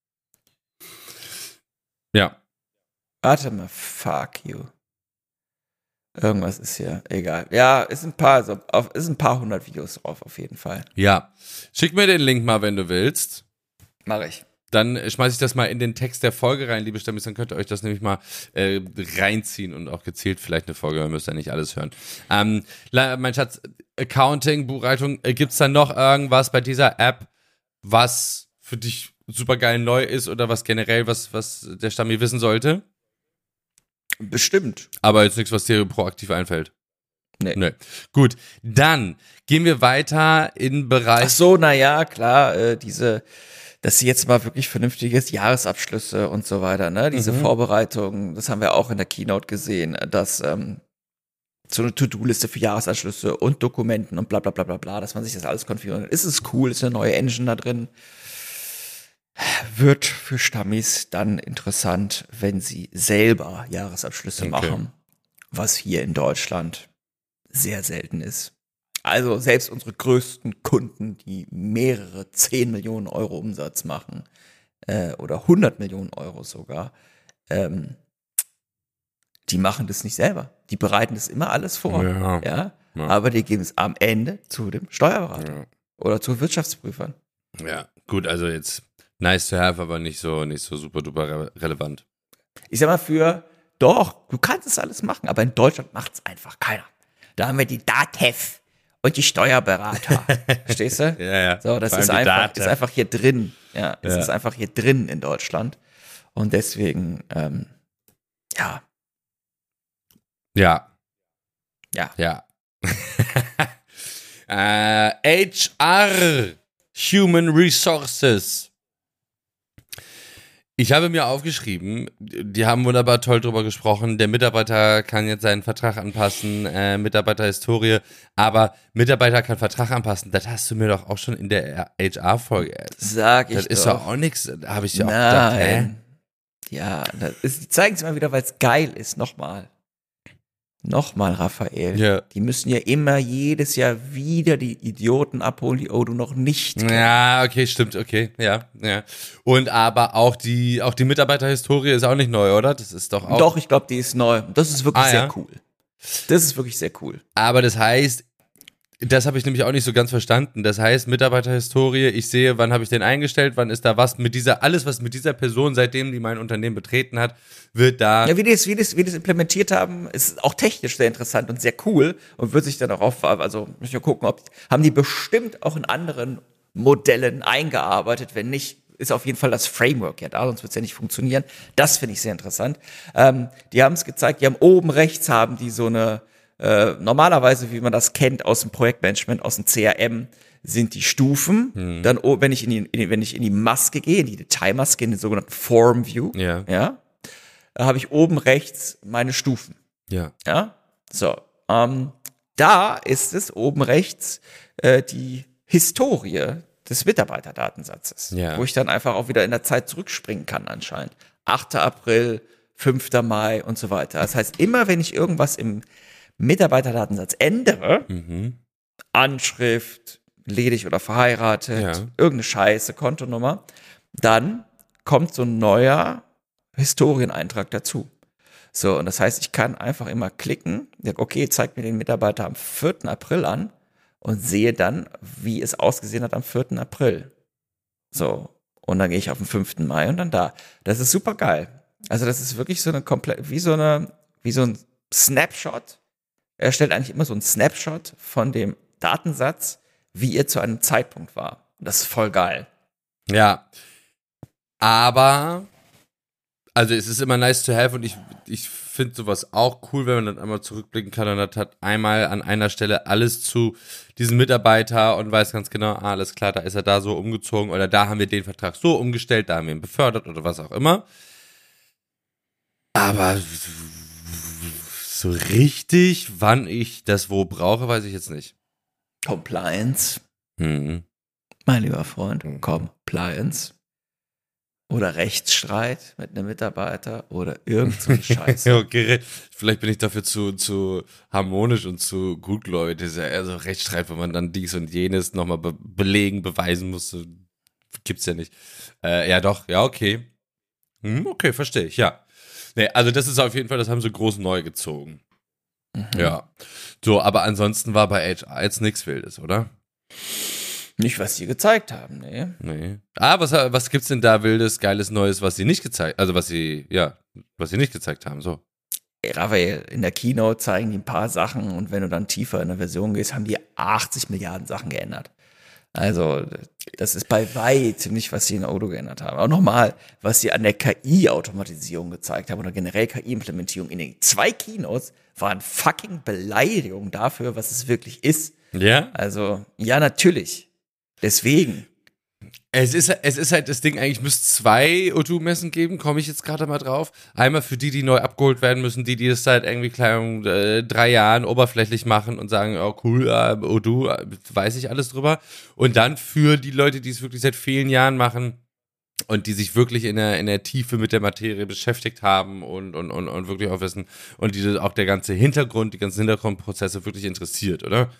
Ja. warte mal, fuck you. Irgendwas ist hier, egal. Ja, ist ein paar, so, auf, ist ein paar hundert Videos drauf, auf jeden Fall. Ja. Schick mir den Link mal, wenn du willst. Mache ich. Dann schmeiße ich das mal in den Text der Folge rein, liebe Stammis, dann könnt ihr euch das nämlich mal äh, reinziehen und auch gezielt vielleicht eine Folge, ihr müsst ja nicht alles hören. Ähm, mein Schatz, Accounting, Buchhaltung, äh, gibt's da noch irgendwas bei dieser App, was für dich super geil neu ist oder was generell, was, was der Stammi wissen sollte? Bestimmt. Aber jetzt nichts, was dir proaktiv einfällt. Nee. Nee. Gut, dann gehen wir weiter in Bereich. Ach so, na ja, klar, äh, diese, dass sie jetzt mal wirklich vernünftiges Jahresabschlüsse und so weiter, ne, diese Mhm. Vorbereitungen, das haben wir auch in der Keynote gesehen, dass ähm, so eine To-Do-Liste für Jahresabschlüsse und Dokumenten und bla bla bla bla bla, dass man sich das alles konfiguriert. Ist es cool, ist eine neue Engine da drin. Wird für Stammis dann interessant, wenn sie selber Jahresabschlüsse Okay. machen, was hier in Deutschland sehr selten ist. Also selbst unsere größten Kunden, die mehrere zehn Millionen Euro Umsatz machen, äh, oder hundert Millionen Euro sogar, ähm, die machen das nicht selber. Die bereiten das immer alles vor. Ja. Ja? Ja. Aber die geben es am Ende zu dem Steuerberater Ja. oder zu Wirtschaftsprüfern. Ja, gut, also jetzt nice to have, aber nicht so, nicht so super duper re relevant. Ich sag mal für, doch, du kannst es alles machen, aber in Deutschland macht es einfach keiner. Da haben wir die DATEV und die Steuerberater. Verstehst du? Ja, ja. So, das Vor allem ist die einfach, DATEV. ist einfach hier drin. Ja, es Ja. ist einfach hier drin in Deutschland. Und deswegen, ähm, ja, Ja, ja. ja. äh, H R, Human Resources. Ich habe mir aufgeschrieben, die haben wunderbar toll drüber gesprochen, der Mitarbeiter kann jetzt seinen Vertrag anpassen, äh, Mitarbeiterhistorie, aber Mitarbeiter kann Vertrag anpassen, das hast du mir doch auch schon in der H R-Folge. Sag ich Das ist doch. doch auch nichts, da habe ich ja auch gedacht, hä? Nein. Ja, das ist, die zeigen es mal wieder, weil es geil ist, nochmal. Nochmal, Raphael. Ja. Die müssen ja immer jedes Jahr wieder die Idioten abholen, die Odo noch nicht kennen. Ja, okay, stimmt, okay, ja, ja. Und aber auch die, auch die Mitarbeiterhistorie ist auch nicht neu, oder? Das ist doch auch. Doch, ich glaube, die ist neu. Das ist wirklich Ah, sehr ja. cool. Das ist wirklich sehr cool. Aber das heißt, das habe ich nämlich auch nicht so ganz verstanden. Das heißt, Mitarbeiterhistorie, ich sehe, wann habe ich den eingestellt, wann ist da was mit dieser, alles, was mit dieser Person, seitdem die mein Unternehmen betreten hat, wird da. Ja, wie die das, wie das, wie das implementiert haben, ist auch technisch sehr interessant und sehr cool und wird sich dann auch auf, also müssen wir gucken, ob, haben die bestimmt auch in anderen Modellen eingearbeitet. Wenn nicht, ist auf jeden Fall das Framework ja da, sonst wird es ja nicht funktionieren. Das finde ich sehr interessant. Ähm, die haben es gezeigt, die haben oben rechts haben die so eine, äh, normalerweise, wie man das kennt aus dem Projektmanagement, aus dem C R M, sind die Stufen. Hm. Dann, oh, wenn ich in die, in die, wenn ich in die Maske gehe, in die Detailmaske, in den sogenannten Form View, Ja. ja, da habe ich oben rechts meine Stufen. Ja. Ja, so. Ähm, da ist es oben rechts äh, die Historie des Mitarbeiterdatensatzes, Ja. wo ich dann einfach auch wieder in der Zeit zurückspringen kann anscheinend. achter April, fünfter Mai und so weiter. Das heißt, immer wenn ich irgendwas im Mitarbeiterdatensatz ändere, Mhm. Anschrift, ledig oder verheiratet, Ja. irgendeine Scheiße, Kontonummer, dann kommt so ein neuer Historieneintrag dazu. So, und das heißt, ich kann einfach immer klicken, sag, okay, zeig mir den Mitarbeiter am vierten April an und sehe dann, wie es ausgesehen hat am vierten April. So, und dann gehe ich auf den fünften Mai und dann da. Das ist super geil. Also das ist wirklich so eine komplett, wie so eine, wie so ein Snapshot. Er stellt eigentlich immer so einen Snapshot von dem Datensatz, wie er zu einem Zeitpunkt war. Und das ist voll geil. Ja. Aber, also es ist immer nice to have und ich, ich finde sowas auch cool, wenn man dann einmal zurückblicken kann und das hat einmal an einer Stelle alles zu diesem Mitarbeiter und weiß ganz genau, ah, alles klar, da ist er da so umgezogen oder da haben wir den Vertrag so umgestellt, da haben wir ihn befördert oder was auch immer. Aber so richtig, wann ich das wo brauche, weiß ich jetzt nicht. Compliance, Hm. mein lieber Freund, Compliance. Oder Rechtsstreit mit einem Mitarbeiter oder irgend so eine Scheiße. Okay, vielleicht bin ich dafür zu, zu harmonisch und zu gutgläubig. Das ist ja eher so Rechtsstreit, wo man dann dies und jenes nochmal be belegen, beweisen muss. So, gibt's ja nicht. Äh, ja, doch, ja, okay. Hm, okay, verstehe ich, ja. Nee, also das ist auf jeden Fall, das haben sie groß neu gezogen. Mhm. Ja. So, aber ansonsten war bei H R jetzt nichts Wildes, oder? Nicht, was sie gezeigt haben, nee. Nee. Ah, was, was gibt's denn da Wildes, Geiles, Neues, was sie nicht gezeigt, also was sie, ja, was sie nicht gezeigt haben, so. Ey, Raphael, in der Keynote zeigen die ein paar Sachen und wenn du dann tiefer in der Version gehst, haben die achtzig Milliarden Sachen geändert. Also, das ist bei weitem nicht, was sie in Odoo geändert haben. Auch nochmal, was sie an der K I-Automatisierung gezeigt haben oder generell K I-Implementierung in den zwei Keynotes, waren fucking Beleidigungen dafür, was es wirklich ist. Ja? Also, ja, natürlich. Deswegen. Es ist, es ist halt das Ding, eigentlich müsste es zwei Odoo-Messen geben, komme ich jetzt gerade mal drauf. Einmal für die, die neu abgeholt werden müssen, die, die es seit irgendwie kleinen äh, drei Jahren oberflächlich machen und sagen, oh cool, äh, Odoo, äh, weiß ich alles drüber. Und dann für die Leute, die es wirklich seit vielen Jahren machen und die sich wirklich in der, in der Tiefe mit der Materie beschäftigt haben und, und, und, und wirklich auch wissen und die auch der ganze Hintergrund, die ganzen Hintergrundprozesse wirklich interessiert, oder?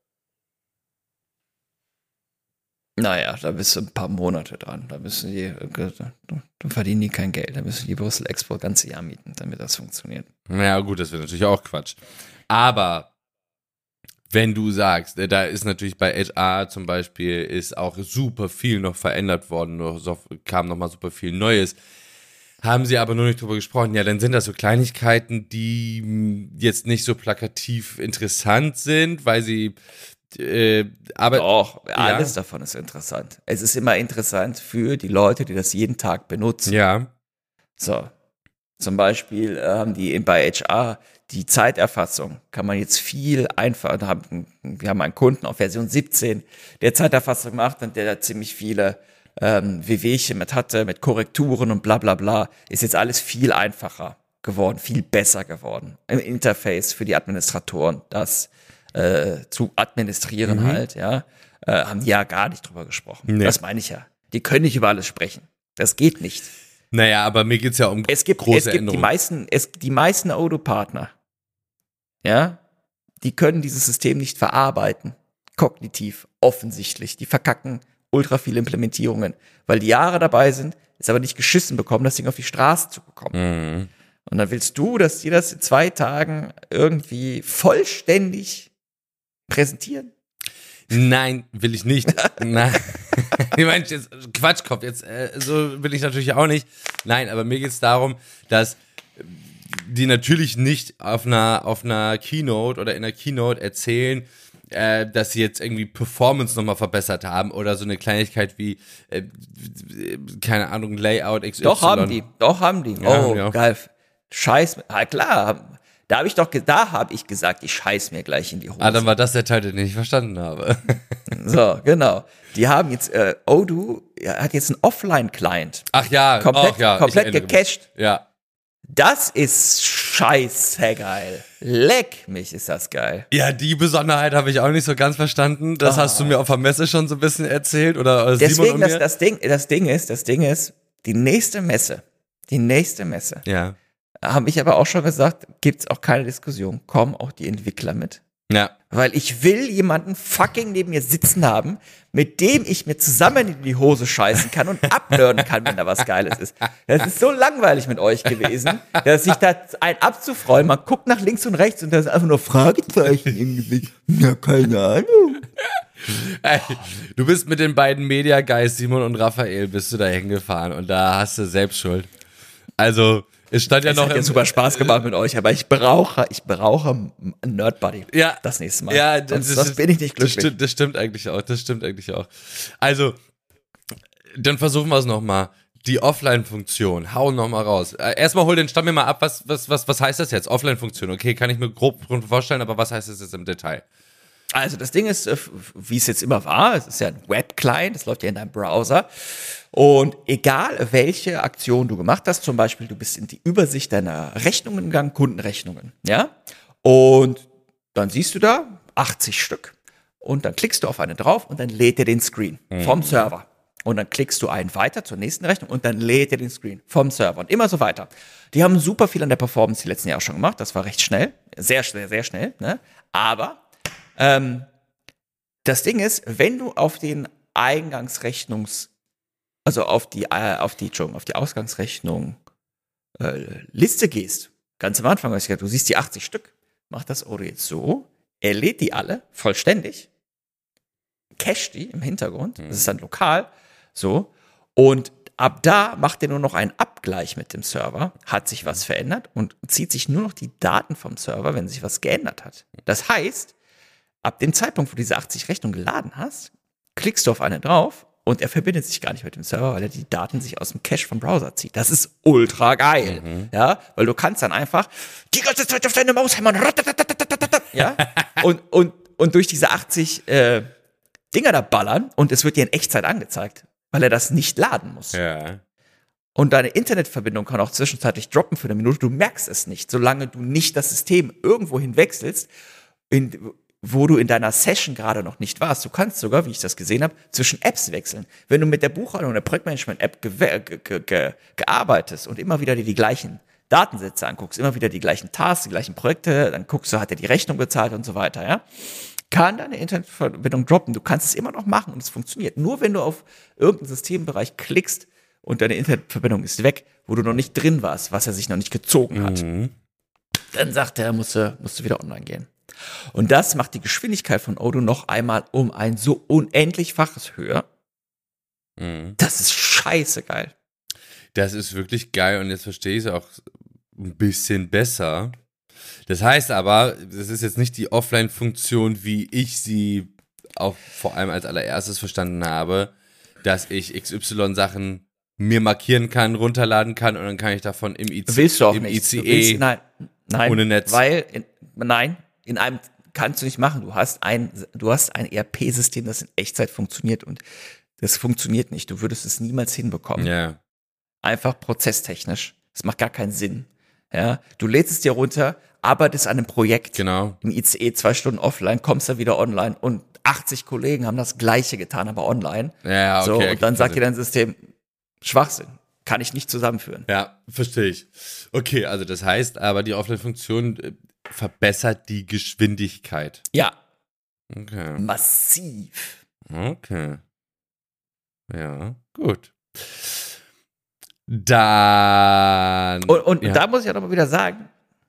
Naja, da bist du ein paar Monate dran. Da müssen die, da verdienen die kein Geld. Da müssen die Brüssel Expo das ganze Jahr mieten, damit das funktioniert. Ja, gut, das wäre natürlich auch Quatsch. Aber wenn du sagst, da ist natürlich bei H R zum Beispiel ist auch super viel noch verändert worden, noch so, kam noch mal super viel Neues. Haben sie aber nur nicht drüber gesprochen. Ja, dann sind das so Kleinigkeiten, die jetzt nicht so plakativ interessant sind, weil sie Äh, aber Doch, ja. alles davon ist interessant. Es ist immer interessant für die Leute, die das jeden Tag benutzen. Ja. So, zum Beispiel äh, haben die in- bei H R die Zeiterfassung, kann man jetzt viel einfacher, haben, wir haben einen Kunden auf Version siebzehn, der Zeiterfassung macht und der da ziemlich viele ähm, Wehwehchen mit hatte, mit Korrekturen und bla bla bla, ist jetzt alles viel einfacher geworden, viel besser geworden. Im Interface für die Administratoren, das Äh, zu administrieren Mhm. halt, ja, äh, haben die ja gar nicht drüber gesprochen. Nee. Das meine ich ja. Die können nicht über alles sprechen. Das geht nicht. Naja, aber mir geht's ja um Es gibt, große es gibt die Änderungen. meisten, es, die meisten Odoo-Partner ja, die können dieses System nicht verarbeiten. Kognitiv, offensichtlich. Die verkacken ultra viele Implementierungen, weil die Jahre dabei sind, es aber nicht geschissen bekommen, das Ding auf die Straße zu bekommen. Mhm. Und dann willst du, dass die das in zwei Tagen irgendwie vollständig präsentieren? Nein, will ich nicht. Nein. Ich meine, jetzt Quatschkopf, jetzt äh, so will ich natürlich auch nicht. Nein, aber mir geht es darum, dass die natürlich nicht auf einer auf einer Keynote oder in einer Keynote erzählen, äh, dass sie jetzt irgendwie Performance nochmal verbessert haben oder so eine Kleinigkeit wie, äh, keine Ahnung, Layout X Y. Doch haben die, doch haben die. Ja, oh, haben die auch. geil. Scheiß, ah, klar. Da habe ich doch, ge- da habe ich gesagt, ich scheiß mir gleich in die Hose. Ah, dann war das der Teil, den ich nicht verstanden habe. So, genau. Die haben jetzt, äh, Odoo ja, hat jetzt einen Offline-Client. Ach ja, Komplett, ach ja, ich komplett erinnere mich. gecached. Ja. Das ist scheiße geil. Leck mich, ist das geil. Ja, die Besonderheit habe ich auch nicht so ganz verstanden. Das Ah. hast du mir auf der Messe schon so ein bisschen erzählt oder äh, Simon Deswegen, und das, mir. das, Ding, das Ding ist, das Ding ist, die nächste Messe, die nächste Messe, Ja. habe ich aber auch schon gesagt, gibt's auch keine Diskussion. Kommen auch die Entwickler mit. Ja. Weil ich will jemanden fucking neben mir sitzen haben, mit dem ich mir zusammen in die Hose scheißen kann und abnörden kann, wenn da was Geiles ist. Das ist so langweilig mit euch gewesen, dass ich da ein abzufreuen, man guckt nach links und rechts und da ist einfach nur Fragezeichen im Gesicht. Ja, keine Ahnung. Ey, du bist mit den beiden Media Guys, Simon und Raphael, bist du da hingefahren und da hast du selbst Schuld. Also, es stand ja Es noch hat ja im, super Spaß gemacht mit euch, aber ich brauche, ich brauche einen Nerd Buddy. Ja. Das nächste Mal. Ja, Sonst, sonst bin ich nicht das glücklich. stimmt, das stimmt eigentlich auch. Das stimmt eigentlich auch. Also, dann versuchen wir es nochmal. Die Offline-Funktion, hau nochmal raus. Äh, erstmal hol den Stamm mir mal ab, was, was, was, was heißt das jetzt? Offline-Funktion, okay, kann ich mir grob vorstellen, aber was heißt das jetzt im Detail? Also das Ding ist, äh, wie es jetzt immer war, es ist ja ein Web-Client, das läuft ja in deinem Browser. Und egal, welche Aktion du gemacht hast, zum Beispiel, du bist in die Übersicht deiner Rechnungen gegangen, Kundenrechnungen, ja? Und dann siehst du da achtzig Stück. Und dann klickst du auf eine drauf und dann lädt er den Screen vom Server. Und dann klickst du einen weiter zur nächsten Rechnung und dann lädt er den Screen vom Server und immer so weiter. Die haben super viel an der Performance die letzten Jahre schon gemacht. Das war recht schnell. Sehr schnell, sehr schnell. Ne? Aber ähm, das Ding ist, wenn du auf den Eingangsrechnungs, also auf die, äh, auf die, Entschuldigung, auf die Ausgangsrechnung äh, Liste gehst, ganz am Anfang, hast du gesagt, du siehst die achtzig Stück, mach das Odoo jetzt so, er lädt die alle vollständig, cache die im Hintergrund, das ist dann lokal, so, und ab da macht er nur noch einen Abgleich mit dem Server, hat sich was verändert und zieht sich nur noch die Daten vom Server, wenn sich was geändert hat. Das heißt, ab dem Zeitpunkt, wo du diese achtzig Rechnungen geladen hast, klickst du auf eine drauf und er verbindet sich gar nicht mit dem Server, weil er die Daten sich aus dem Cache vom Browser zieht. Das ist ultra geil, mhm. ja, weil du kannst dann einfach die ganze Zeit auf deine Maus hämmern, ja, und, und, und durch diese achtzig äh, Dinger da ballern und es wird dir in Echtzeit angezeigt, weil er das nicht laden muss. Ja. Und deine Internetverbindung kann auch zwischenzeitlich droppen für eine Minute. Du merkst es nicht, solange du nicht das System irgendwo hinwechselst, in, wo du in deiner Session gerade noch nicht warst. Du kannst sogar, wie ich das gesehen habe, zwischen Apps wechseln. Wenn du mit der Buchhaltung oder Projektmanagement-App ge ge ge ge gearbeitet und immer wieder dir die gleichen Datensätze anguckst, immer wieder die gleichen Tasks, die gleichen Projekte, dann guckst du, hat er die Rechnung bezahlt und so weiter, ja, kann deine Internetverbindung droppen. Du kannst es immer noch machen und es funktioniert. Nur wenn du auf irgendeinen Systembereich klickst und deine Internetverbindung ist weg, wo du noch nicht drin warst, was er sich noch nicht gezogen hat, Mhm. dann sagt er, musst du, musst du wieder online gehen. Und das macht die Geschwindigkeit von Odoo noch einmal um ein so unendlichfaches höher. Mhm. Das ist scheiße geil. Das ist wirklich geil und jetzt verstehe ich es auch ein bisschen besser. Das heißt aber, das ist jetzt nicht die Offline-Funktion, wie ich sie auch vor allem als allererstes verstanden habe, dass ich X Y-Sachen mir markieren kann, runterladen kann und dann kann ich davon im, I C, Willst du auch im nicht. I C Du E willst, nein, nein, ohne Netz. Weil, in, nein, in einem kannst du nicht machen. Du hast ein, du hast ein E R P-System, das in Echtzeit funktioniert und das funktioniert nicht. Du würdest es niemals hinbekommen. Ja. Einfach prozesstechnisch. Das macht gar keinen Sinn. Ja, du lädst es dir runter, arbeitest an einem Projekt. Genau. Im I C E zwei Stunden offline, kommst dann wieder online und achtzig Kollegen haben das Gleiche getan, aber online. Ja, okay. So, und dann ergibt sagt dir Sinn. dein System, Schwachsinn. Kann ich nicht zusammenführen. Ja, verstehe ich. Okay, also das heißt aber, die Offline-Funktion, äh, verbessert die Geschwindigkeit. Ja, Okay. massiv. Okay. Ja, gut. Dann. Und, und ja. da muss ich auch nochmal wieder sagen,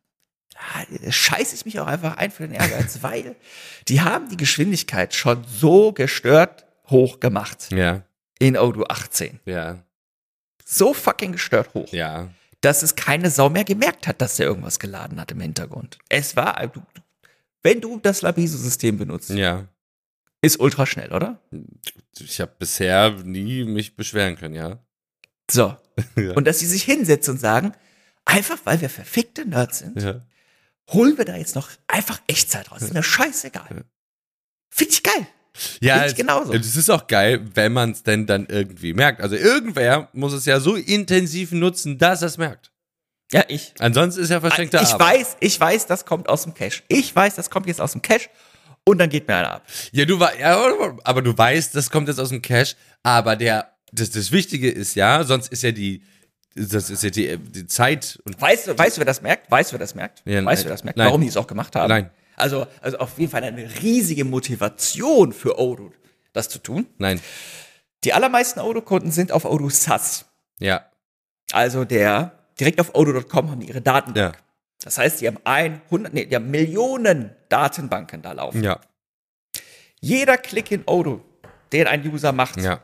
ah, scheiße ich mich auch einfach ein für den Ehrgeiz, weil die haben die Geschwindigkeit schon so gestört hoch gemacht Ja, in Odoo achtzehn. ja, So fucking gestört hoch, ja. dass es keine Sau mehr gemerkt hat, dass der irgendwas geladen hat im Hintergrund. Es war, du, du- wenn du das Labiso-System benutzt, Ja. ist ultra schnell, oder? Ich habe bisher nie mich beschweren können, ja. So. Ja. Und dass sie sich hinsetzen und sagen, einfach weil wir verfickte Nerds sind, Ja. holen wir da jetzt noch einfach Echtzeit raus. Ist mir scheißegal. Finde ich geil. Ja, Finde ich es, genauso. es ist auch geil, wenn man es denn dann irgendwie merkt. Also irgendwer muss es ja so intensiv nutzen, dass er es merkt. Ja, ich. Ansonsten ist ja verschenkte Ich Arbeit. weiß, ich weiß, das kommt aus dem Cache. Ich weiß, das kommt jetzt aus dem Cache und dann geht mir einer ab. Ja, du war, ja, aber du weißt, das kommt jetzt aus dem Cache, aber der, das, das Wichtige ist ja, sonst ist ja die, das ist ja die, die Zeit und Weißt du, weißt du, wer das merkt? Weißt du, wer das merkt? Ja, weißt du, nein. wer das merkt? Nein. Warum die es auch gemacht haben? Nein. Also, also auf jeden Fall eine riesige Motivation für Odoo, das zu tun. nein, Die allermeisten Odoo-Kunden sind auf Odoo S A S. ja, Also der, direkt auf odoo Punkt com haben die ihre Datenbank. ja, Das heißt, die haben hundert, nee, die haben Millionen Datenbanken da laufen. ja, Jeder Klick in Odoo, den ein User macht, ja,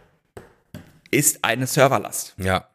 ist eine Serverlast. ja,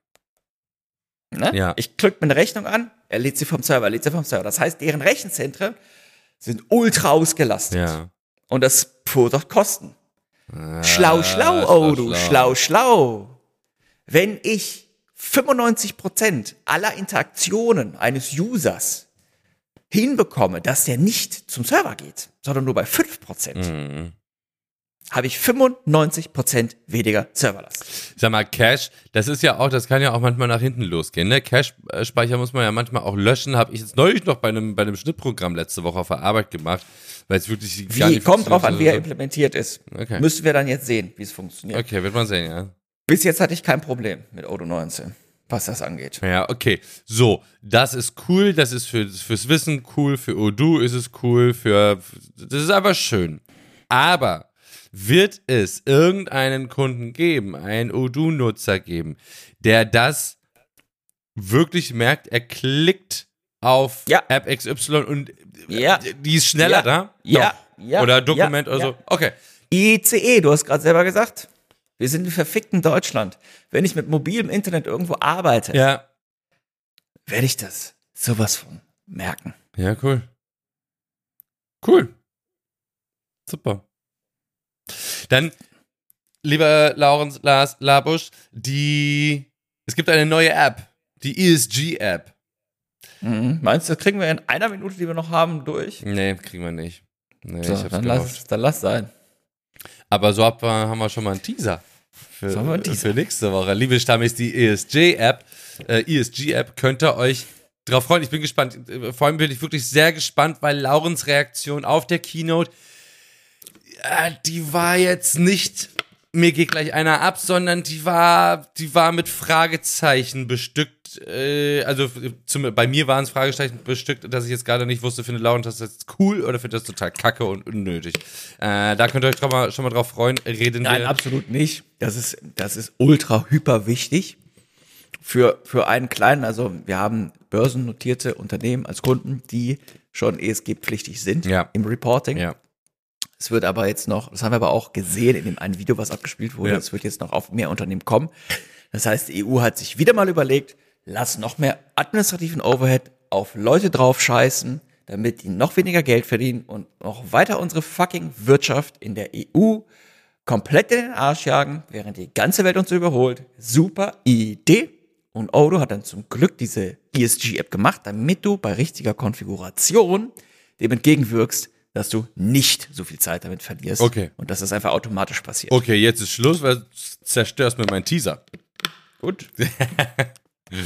Ne? Ja. Ich klicke mir eine Rechnung an, er lädt sie vom Server, er lädt sie vom Server. Das heißt, deren Rechenzentren sind ultra ausgelastet. ja. Und das verursacht Kosten. Ah, Schlau, schlau, Odoo, schlau, schlau. Wenn ich fünfundneunzig Prozent aller Interaktionen eines Users hinbekomme, dass der nicht zum Server geht, sondern nur bei fünf Prozent, Mhm. habe ich fünfundneunzig Prozent weniger Serverlast. Sag mal, Cache, das ist ja auch, das kann ja auch manchmal nach hinten losgehen, ne? Cache-Speicher muss man ja manchmal auch löschen, habe ich jetzt neulich noch bei einem, bei einem Schnittprogramm letzte Woche auf der Arbeit gemacht, weil es wirklich gar Wie, nicht kommt drauf funktioniert. an, wie er implementiert ist. Okay. Müssen wir dann jetzt sehen, wie es funktioniert. Okay, wird man sehen, ja. Bis jetzt hatte ich kein Problem mit Odoo neunzehn, was das angeht. Ja, okay. So, das ist cool, das ist für, fürs Wissen cool, für Odoo ist es cool, für, das ist aber schön. Aber wird es irgendeinen Kunden geben, einen Odoo-Nutzer geben, der das wirklich merkt, er klickt auf Ja. App X Y und Ja. die ist schneller Ja. da? Ja. Doch. Ja. Oder Dokument Ja. oder so? Ja. Okay. I C E, du hast gerade selber gesagt, wir sind im verfickten Deutschland. Wenn ich mit mobilem Internet irgendwo arbeite, Ja. werde ich das sowas von merken. Ja, cool. Cool. Super. Dann, lieber Laurens, Lars, Labusch, die, es gibt eine neue App, die E S G-App. Mhm. Meinst du, das kriegen wir in einer Minute, die wir noch haben, durch? Nee, kriegen wir nicht. Nee, So, ich hab's dann gehofft. lass, dann lass sein. Aber so hab, haben wir schon mal einen Teaser. Für, So haben wir einen Teaser. für nächste Woche. Liebe Stammis, die E S G-App, äh, E S G-App, könnt ihr euch drauf freuen. Ich bin gespannt. Vor allem bin ich wirklich sehr gespannt, weil Laurens Reaktion auf der Keynote, äh, die war jetzt nicht, mir geht gleich einer ab, sondern die war, die war mit Fragezeichen bestückt. Äh, also zum, bei mir waren es Fragezeichen bestückt, dass ich jetzt gerade nicht wusste, findet Laurens das jetzt cool oder findet das total kacke und unnötig. Äh, da könnt ihr euch schon mal, schon mal drauf freuen. Reden Nein, wir. absolut nicht. Das ist, das ist ultra hyper wichtig für, für einen kleinen, also wir haben börsennotierte Unternehmen als Kunden, die schon E S G-pflichtig sind Ja. im Reporting. Ja. Es wird aber jetzt noch, das haben wir aber auch gesehen in dem einen Video, was abgespielt wurde, Ja. es wird jetzt noch auf mehr Unternehmen kommen. Das heißt, die E U hat sich wieder mal überlegt, lass noch mehr administrativen Overhead auf Leute drauf scheißen, damit die noch weniger Geld verdienen und noch weiter unsere fucking Wirtschaft in der E U komplett in den Arsch jagen, während die ganze Welt uns überholt. Super Idee. Und Odoo hat dann zum Glück diese E S G-App gemacht, damit du bei richtiger Konfiguration dem entgegenwirkst, dass du nicht so viel Zeit damit verlierst. Okay. Und dass das einfach automatisch passiert. Okay, jetzt ist Schluss, weil du zerstörst mir meinen Teaser. Gut.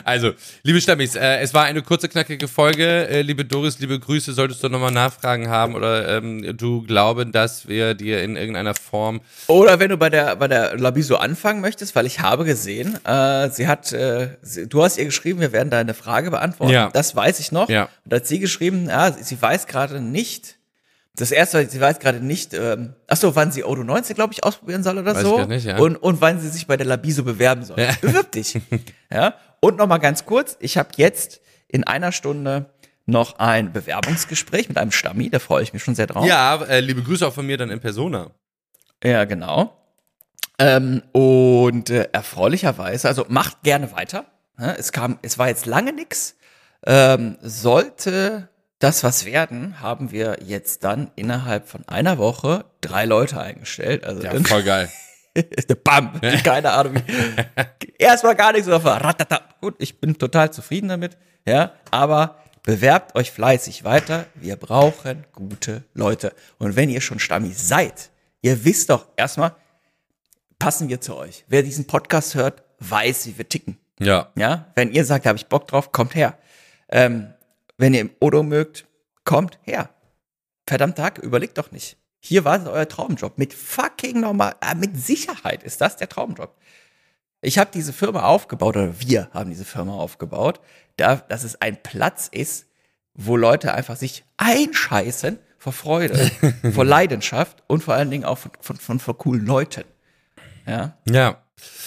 Also, liebe Stammis, äh, es war eine kurze, knackige Folge. Äh, liebe Doris, liebe Grüße. Solltest du nochmal Nachfragen haben oder ähm, du glauben, dass wir dir in irgendeiner Form... Oder wenn du bei der bei der Labiso anfangen möchtest, weil ich habe gesehen, äh, sie hat, äh, sie, du hast ihr geschrieben, wir werden deine Frage beantworten. Ja. Das weiß ich noch. Ja. Und hat sie geschrieben, ja, sie, sie weiß gerade nicht, das erste, sie weiß gerade nicht, ähm, ach so, wann sie Odo neunzehn, glaube ich, ausprobieren soll oder Weiß so. ich grad nicht, ja. Und, und wann sie sich bei der Labiso bewerben soll. Ja. Bewirb dich. Ja. Und nochmal ganz kurz, ich habe jetzt in einer Stunde noch ein Bewerbungsgespräch mit einem Stammi, da freue ich mich schon sehr drauf. Ja, äh, liebe Grüße auch von mir dann in Persona. Ja, genau. Ähm, und äh, erfreulicherweise, also macht gerne weiter. Ja, es kam, es war jetzt lange nix. Ähm, sollte das was werden, haben wir jetzt dann innerhalb von einer Woche drei Leute eingestellt. Also Ja, voll geil. Bam, keine Ahnung wie. Erstmal gar nichts, so ratata. Gut, ich bin total zufrieden damit. Ja, aber bewerbt euch fleißig weiter. Wir brauchen gute Leute. Und wenn ihr schon Stammi seid, ihr wisst doch erstmal, passen wir zu euch. Wer diesen Podcast hört, weiß, wie wir ticken. Ja. Ja, wenn ihr sagt, da habe ich Bock drauf, kommt her. Ähm, wenn ihr im Odo mögt, kommt her. Verdammt Tag, überlegt doch nicht. Hier wartet euer Traumjob. Mit fucking normal, äh, mit Sicherheit ist das der Traumjob. Ich habe diese Firma aufgebaut, oder wir haben diese Firma aufgebaut, da, dass es ein Platz ist, wo Leute einfach sich einscheißen vor Freude, vor Leidenschaft und vor allen Dingen auch von, von, von, von coolen Leuten. Ja. Ja.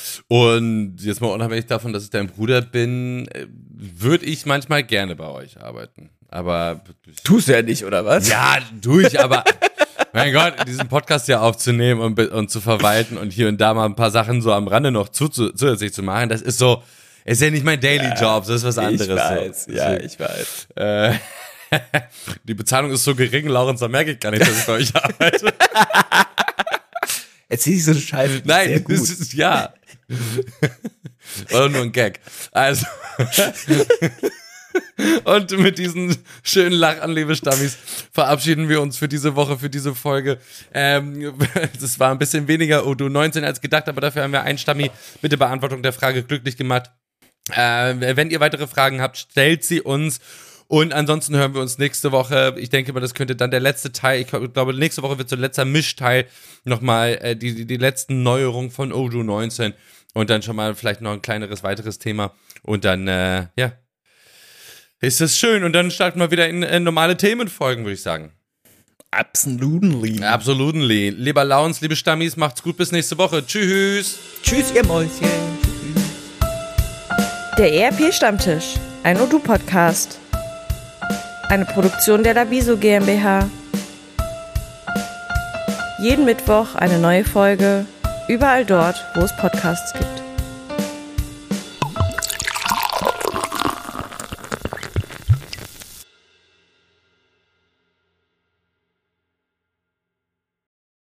Und jetzt mal unabhängig davon, dass ich dein Bruder bin, würde ich manchmal gerne bei euch arbeiten. Aber Tust du ja nicht, oder was? ja, tue ich, aber mein Gott, diesen Podcast ja aufzunehmen und, und zu verwalten und hier und da mal ein paar Sachen so am Rande noch zu, zu, zusätzlich zu machen, das ist so, ist ja nicht mein Daily Job, das ist was anderes. Ich weiß, so. ja, ich weiß. Äh, die Bezahlung ist so gering, Laurens, da merke ich gar nicht, dass ich bei euch arbeite. Erzähl nicht so eine Scheiße. Sehr Nein, gut. das ist, ja. Oder nur ein Gag. Also. Und mit diesen schönen Lachern, liebe Stammis, verabschieden wir uns für diese Woche, für diese Folge. Ähm, das war ein bisschen weniger Odo neunzehn als gedacht, aber dafür haben wir einen Stammi mit der Beantwortung der Frage glücklich gemacht. Äh, wenn ihr weitere Fragen habt, stellt sie uns. Und ansonsten hören wir uns nächste Woche. Ich denke mal, das könnte dann der letzte Teil, ich glaube, nächste Woche wird so ein letzter Mischteil nochmal äh, die, die, die letzten Neuerungen von Odo neunzehn und dann schon mal vielleicht noch ein kleineres weiteres Thema. Und dann, äh, ja, ist das schön. Und dann starten wir wieder in, in normale Themenfolgen, würde ich sagen. Absolutely. Absolutely. Lieber Laurens, liebe Stammis, macht's gut, bis nächste Woche. Tschüss. Tschüss, ihr Mäuschen. Der E R P-Stammtisch, ein Odu-Podcast. Eine Produktion der Labiso GmbH. Jeden Mittwoch eine neue Folge, überall dort, wo es Podcasts gibt.